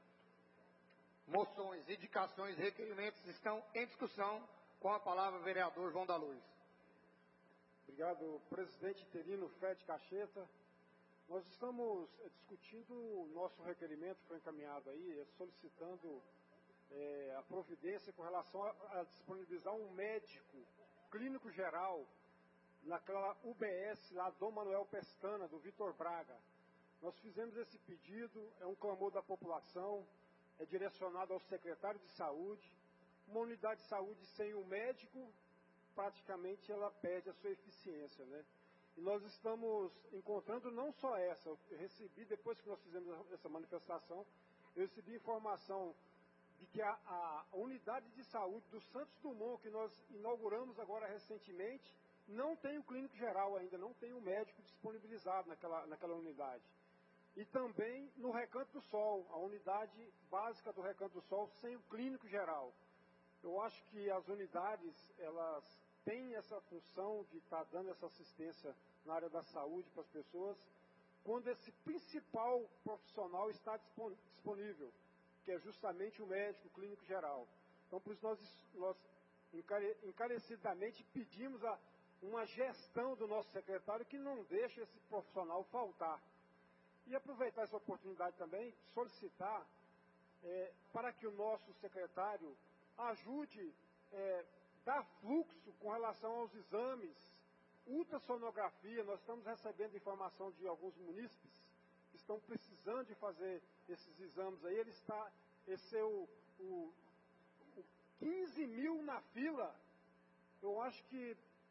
Moções, indicações e requerimentos estão em discussão. Com a palavra, o vereador João da Luz. Obrigado, presidente interino Fred Cacheta. Nós estamos é, discutindo o nosso requerimento que foi encaminhado aí, é, solicitando é, a providência com relação a, a disponibilizar um médico clínico geral naquela U B S lá, Dom Manuel Pestana, do Vitor Braga. Nós fizemos esse pedido, é um clamor da população, é direcionado ao secretário de saúde. Uma unidade de saúde sem um médico, praticamente ela perde a sua eficiência, né? E nós estamos encontrando não só essa, eu recebi, depois que nós fizemos essa manifestação, eu recebi informação de que a, a unidade de saúde do Santos Dumont, que nós inauguramos agora recentemente, não tem o clínico geral ainda, não tem o médico disponibilizado naquela, naquela unidade. E também no Recanto do Sol, a unidade básica do Recanto do Sol, sem o clínico geral. Eu acho que as unidades, elas têm essa função de estar dando essa assistência na área da saúde para as pessoas, quando esse principal profissional está disponível, que é justamente o médico clínico geral. Então, por isso, nós, nós encarecidamente pedimos a, uma gestão do nosso secretário que não deixe esse profissional faltar. E aproveitar essa oportunidade também, solicitar é, para que o nosso secretário ajude é, dar fluxo com relação aos exames, ultrassonografia. Nós estamos recebendo informação de alguns munícipes que estão precisando de fazer esses exames aí. Ele está, esse é o, o, o quinze mil na fila. Eu acho que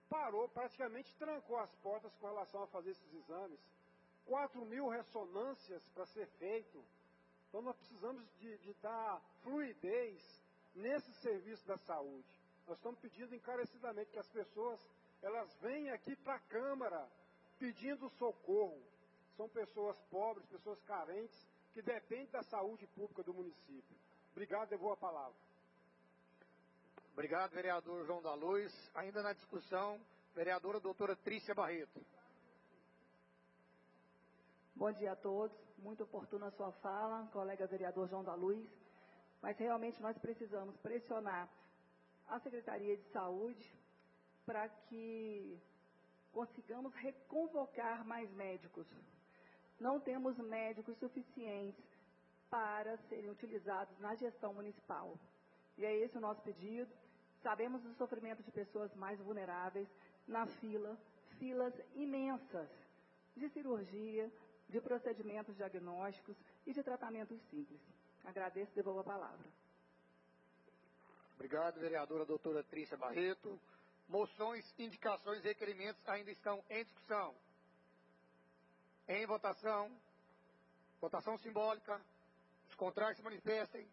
parou, praticamente trancou as portas com relação a fazer esses exames. quatro mil ressonâncias para ser feito. Então nós precisamos de, de dar fluidez nesse serviço da saúde. Nós estamos pedindo encarecidamente que as pessoas, elas venham aqui para a Câmara pedindo socorro. São pessoas pobres, pessoas carentes, que dependem da saúde pública do município. Obrigado, devolvo a palavra. Obrigado, vereador João da Luz. Ainda na discussão, vereadora doutora Trícia Barreto. Bom dia a todos. Muito oportuna a sua fala, colega vereador João da Luz. Mas realmente nós precisamos pressionar a Secretaria de Saúde para que consigamos reconvocar mais médicos. Não temos médicos suficientes para serem utilizados na gestão municipal. E é esse o nosso pedido. Sabemos do sofrimento de pessoas mais vulneráveis na fila, filas imensas de cirurgia, de procedimentos diagnósticos e de tratamentos simples. Agradeço e devolvo a palavra. Obrigado, vereadora doutora Trícia Barreto. Moções, indicações e requerimentos ainda estão em discussão. Em votação. Votação simbólica. Os contrários se manifestem.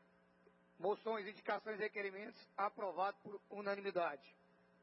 Moções, indicações e requerimentos aprovados por unanimidade.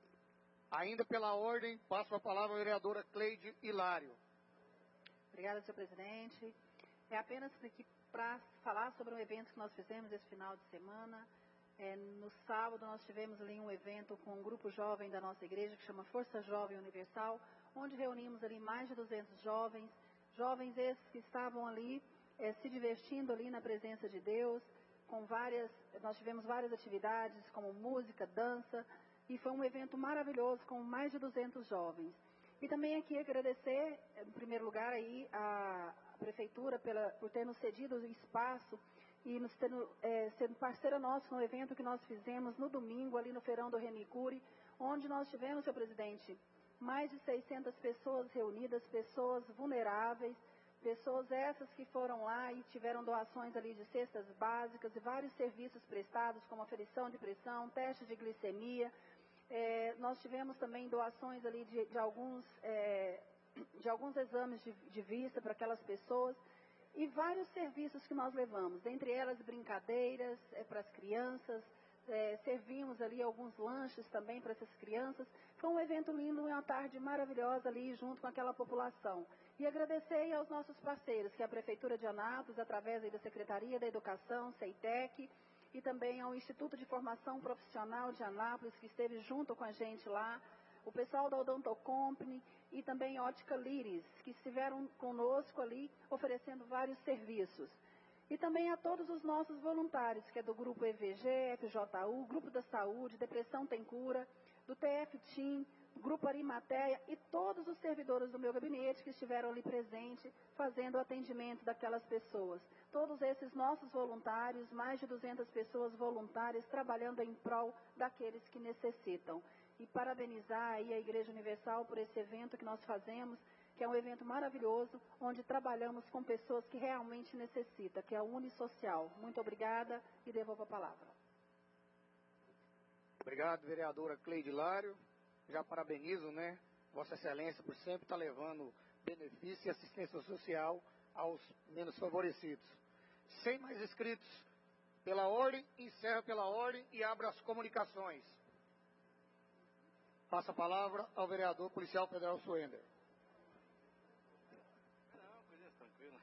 Ainda pela ordem, passo a palavra à vereadora Cleide Hilário. Obrigada, senhor presidente. É apenas aqui para falar sobre um evento que nós fizemos esse final de semana. É, no sábado nós tivemos ali um evento com um grupo jovem da nossa igreja que chama Força Jovem Universal, onde reunimos ali mais de duzentos jovens, jovens esses que estavam ali é, se divertindo ali na presença de Deus, com várias, nós tivemos várias atividades como música, dança, e foi um evento maravilhoso com mais de duzentos jovens. E também aqui agradecer, em primeiro lugar, aí, a Prefeitura pela, por ter nos cedido o espaço e nos tendo, é, sendo parceira nossa no evento que nós fizemos no domingo, ali no Feirão do Renicuri, onde nós tivemos, senhor presidente, mais de seiscentas pessoas reunidas, pessoas vulneráveis, pessoas essas que foram lá e tiveram doações ali de cestas básicas e vários serviços prestados, como aferição de pressão, teste de glicemia. É, nós tivemos também doações ali de, de, alguns, é, de alguns exames de, de vista para aquelas pessoas e vários serviços que nós levamos, dentre elas brincadeiras é, para as crianças, é, servimos ali alguns lanches também para essas crianças. Foi um evento lindo, uma tarde maravilhosa ali junto com aquela população. E agradecer aos nossos parceiros, que é a Prefeitura de Anápolis, através aí da Secretaria da Educação, CEITEC, e também ao Instituto de Formação Profissional de Anápolis, que esteve junto com a gente lá, o pessoal da Odonto Company e também Ótica Líris, que estiveram conosco ali, oferecendo vários serviços. E também a todos os nossos voluntários, que é do Grupo E V G, F J U, Grupo da Saúde, Depressão Tem Cura, do T F T I M, Grupo Arimateia e todos os servidores do meu gabinete que estiveram ali presentes, fazendo o atendimento daquelas pessoas. Todos esses nossos voluntários, mais de duzentas pessoas voluntárias, trabalhando em prol daqueles que necessitam. E parabenizar aí a Igreja Universal por esse evento que nós fazemos, que é um evento maravilhoso, onde trabalhamos com pessoas que realmente necessitam, que é a Unisocial. Muito obrigada e devolvo a palavra. Obrigado, vereadora Cleide Hilário. Já parabenizo, né, Vossa Excelência, por sempre estar levando benefício e assistência social aos menos favorecidos. Sem mais inscritos pela ordem, encerro pela ordem e abro as comunicações. Passo a palavra ao vereador policial federal Suender. Não, coisa tranquila.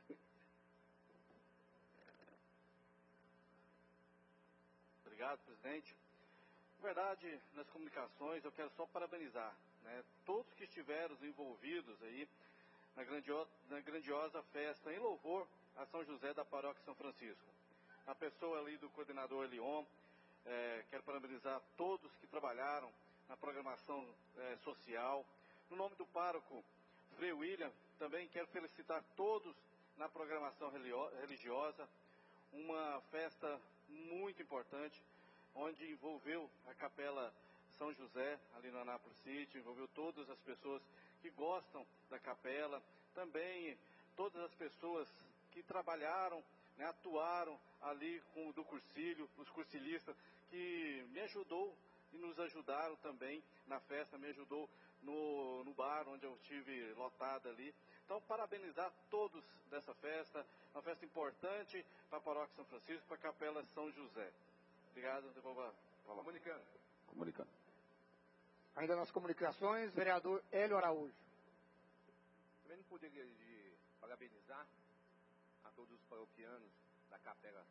Obrigado, presidente. Na verdade, nas comunicações, eu quero só parabenizar, né, todos que estiveram envolvidos aí na grandiosa, na grandiosa festa em louvor a São José da Paróquia São Francisco. A pessoa ali do coordenador Elion, é, quero parabenizar todos que trabalharam na programação é, social. No nome do pároco Frei William, também quero felicitar todos na programação religiosa. Uma festa muito importante, onde envolveu a Capela São José, ali no Anápolis City, envolveu todas as pessoas que gostam da capela, também todas as pessoas que trabalharam, né, atuaram ali com o do cursilho, os cursilistas, que me ajudou e nos ajudaram também na festa, me ajudou no, no bar onde eu estive lotado ali. Então, parabenizar todos dessa festa, uma festa importante para a Paróquia São Francisco, para a Capela São José. Obrigado, devolvo a palavra. Comunicando. Comunicando. Ainda nas comunicações, vereador Hélio Araújo. Também não poderia de parabenizar a todos os paroquianos da Capela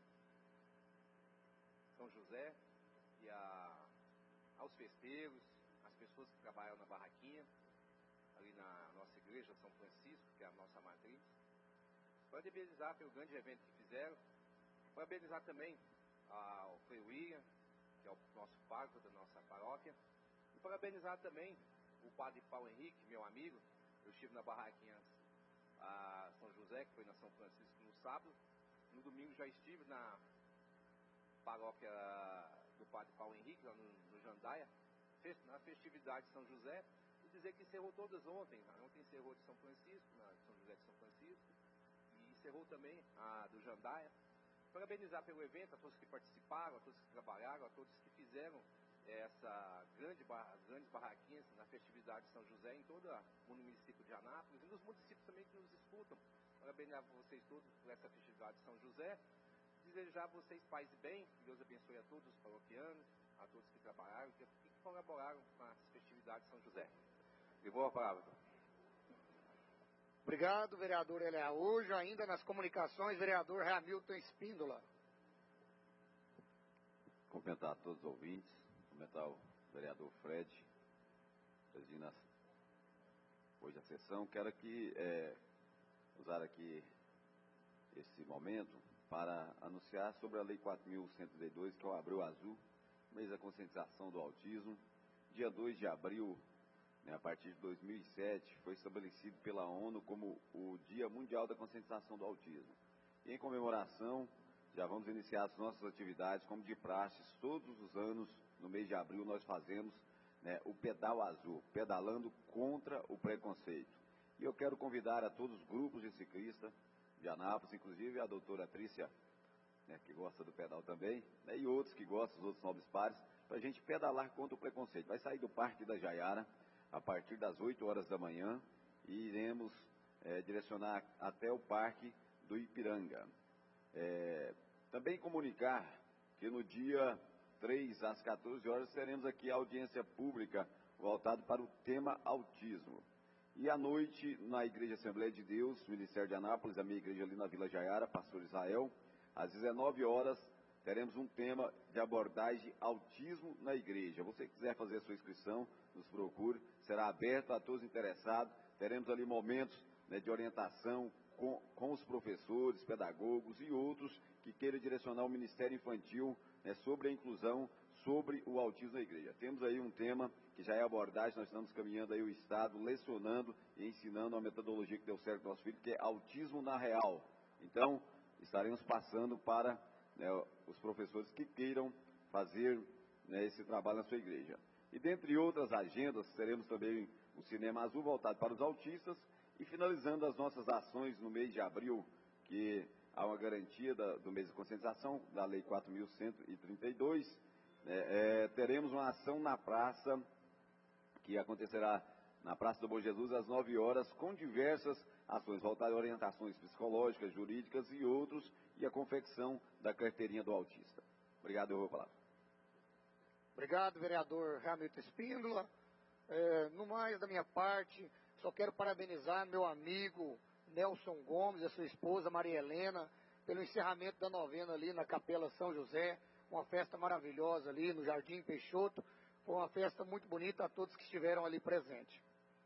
São José e a, aos festeiros, as pessoas que trabalham na barraquinha, ali na nossa igreja São Francisco, que é a nossa matriz. Parabenizar pelo grande evento que fizeram. Parabenizar também ao Frei William, que é o nosso pároco da nossa paróquia. E parabenizar também o padre Paulo Henrique, meu amigo. Eu estive na barraquinha a São José, que foi na São Francisco no sábado. No domingo já estive na paróquia do padre Paulo Henrique, lá no, no Jandaia, na festividade de São José. Dizer que encerrou todas ontem. Ontem encerrou de São Francisco, na São José de São Francisco, e encerrou também a do Jandaia. Parabenizar pelo evento a todos que participaram, a todos que trabalharam, a todos que fizeram essa grande barra, grandes barraquinhas na festividade de São José em todo o município de Anápolis e nos municípios também que nos escutam. Parabenizar vocês todos por essa festividade de São José. Desejar a vocês paz e bem, que Deus abençoe a todos os paroquianos, a todos que trabalharam e que colaboraram com as festividades de São José. E boa palavra. Obrigado, vereador Hélio Araújo. Ainda nas comunicações, vereador Hamilton Espíndola. Cumprimentar a todos os ouvintes, cumprimentar o vereador Fred, presidindo hoje a sessão. Quero aqui é, usar aqui esse momento para anunciar sobre a Lei quatro mil cento e trinta e dois, que é o Abril Azul, mês da conscientização do autismo. Dia dois de abril, a partir de dois mil e sete, foi estabelecido pela ONU como o Dia Mundial da Conscientização do Autismo. E em comemoração, já vamos iniciar as nossas atividades, como de praxe, todos os anos, no mês de abril, nós fazemos né, o Pedal Azul, pedalando contra o preconceito. E eu quero convidar a todos os grupos de ciclistas de Anápolis, inclusive a doutora Trícia, né, que gosta do pedal também, né, e outros que gostam, os outros nobres pares, para a gente pedalar contra o preconceito. Vai sair do Parque da Jaiara, a partir das oito horas da manhã, e iremos é, direcionar até o Parque do Ipiranga. É, também comunicar que no dia três, às quatorze horas, teremos aqui a audiência pública voltada para o tema autismo. E à noite, na Igreja Assembleia de Deus, Ministério de Anápolis, a minha igreja ali na Vila Jaiara, Pastor Israel, às dezenove horas, teremos um tema de abordagem autismo na igreja. Você que quiser fazer a sua inscrição, nos procure, será aberto a todos interessados. Teremos ali momentos né, de orientação com, com os professores, pedagogos e outros que queiram direcionar o Ministério Infantil né, sobre a inclusão, sobre o autismo na igreja. Temos aí um tema que já é abordagem, nós estamos caminhando aí o Estado, lecionando e ensinando a metodologia que deu certo para o nosso filho, que é autismo na real. Então, estaremos passando para né, os professores que queiram fazer né, esse trabalho na sua igreja. E dentre outras agendas, teremos também o Cinema Azul voltado para os autistas e finalizando as nossas ações no mês de abril, que há uma garantia da, do mês de conscientização, da Lei quatro mil cento e trinta e dois, né, é, teremos uma ação na praça, que acontecerá na Praça do Bom Jesus às nove horas, com diversas ações voltadas a orientações psicológicas, jurídicas e outros, e a confecção da carteirinha do autista. Obrigado, eu vou falar. Obrigado, vereador Hamilton Espíndola. É, no mais da minha parte, só quero parabenizar meu amigo Nelson Gomes e a sua esposa Maria Helena pelo encerramento da novena ali na Capela São José, uma festa maravilhosa ali no Jardim Peixoto. Foi uma festa muito bonita a todos que estiveram ali presentes.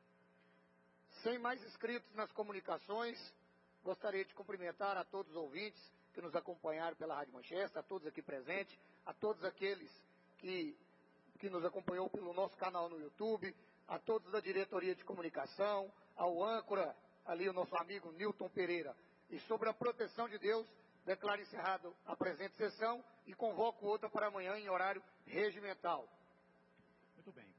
Sem mais inscritos nas comunicações, gostaria de cumprimentar a todos os ouvintes que nos acompanharam pela Rádio Manchester, a todos aqui presentes, a todos aqueles que, que nos acompanhou pelo nosso canal no YouTube, a todos da diretoria de comunicação, ao âncora, ali o nosso amigo Nilton Pereira. E sobre a proteção de Deus, declaro encerrado a presente sessão e convoco outra para amanhã em horário regimental. Muito bem.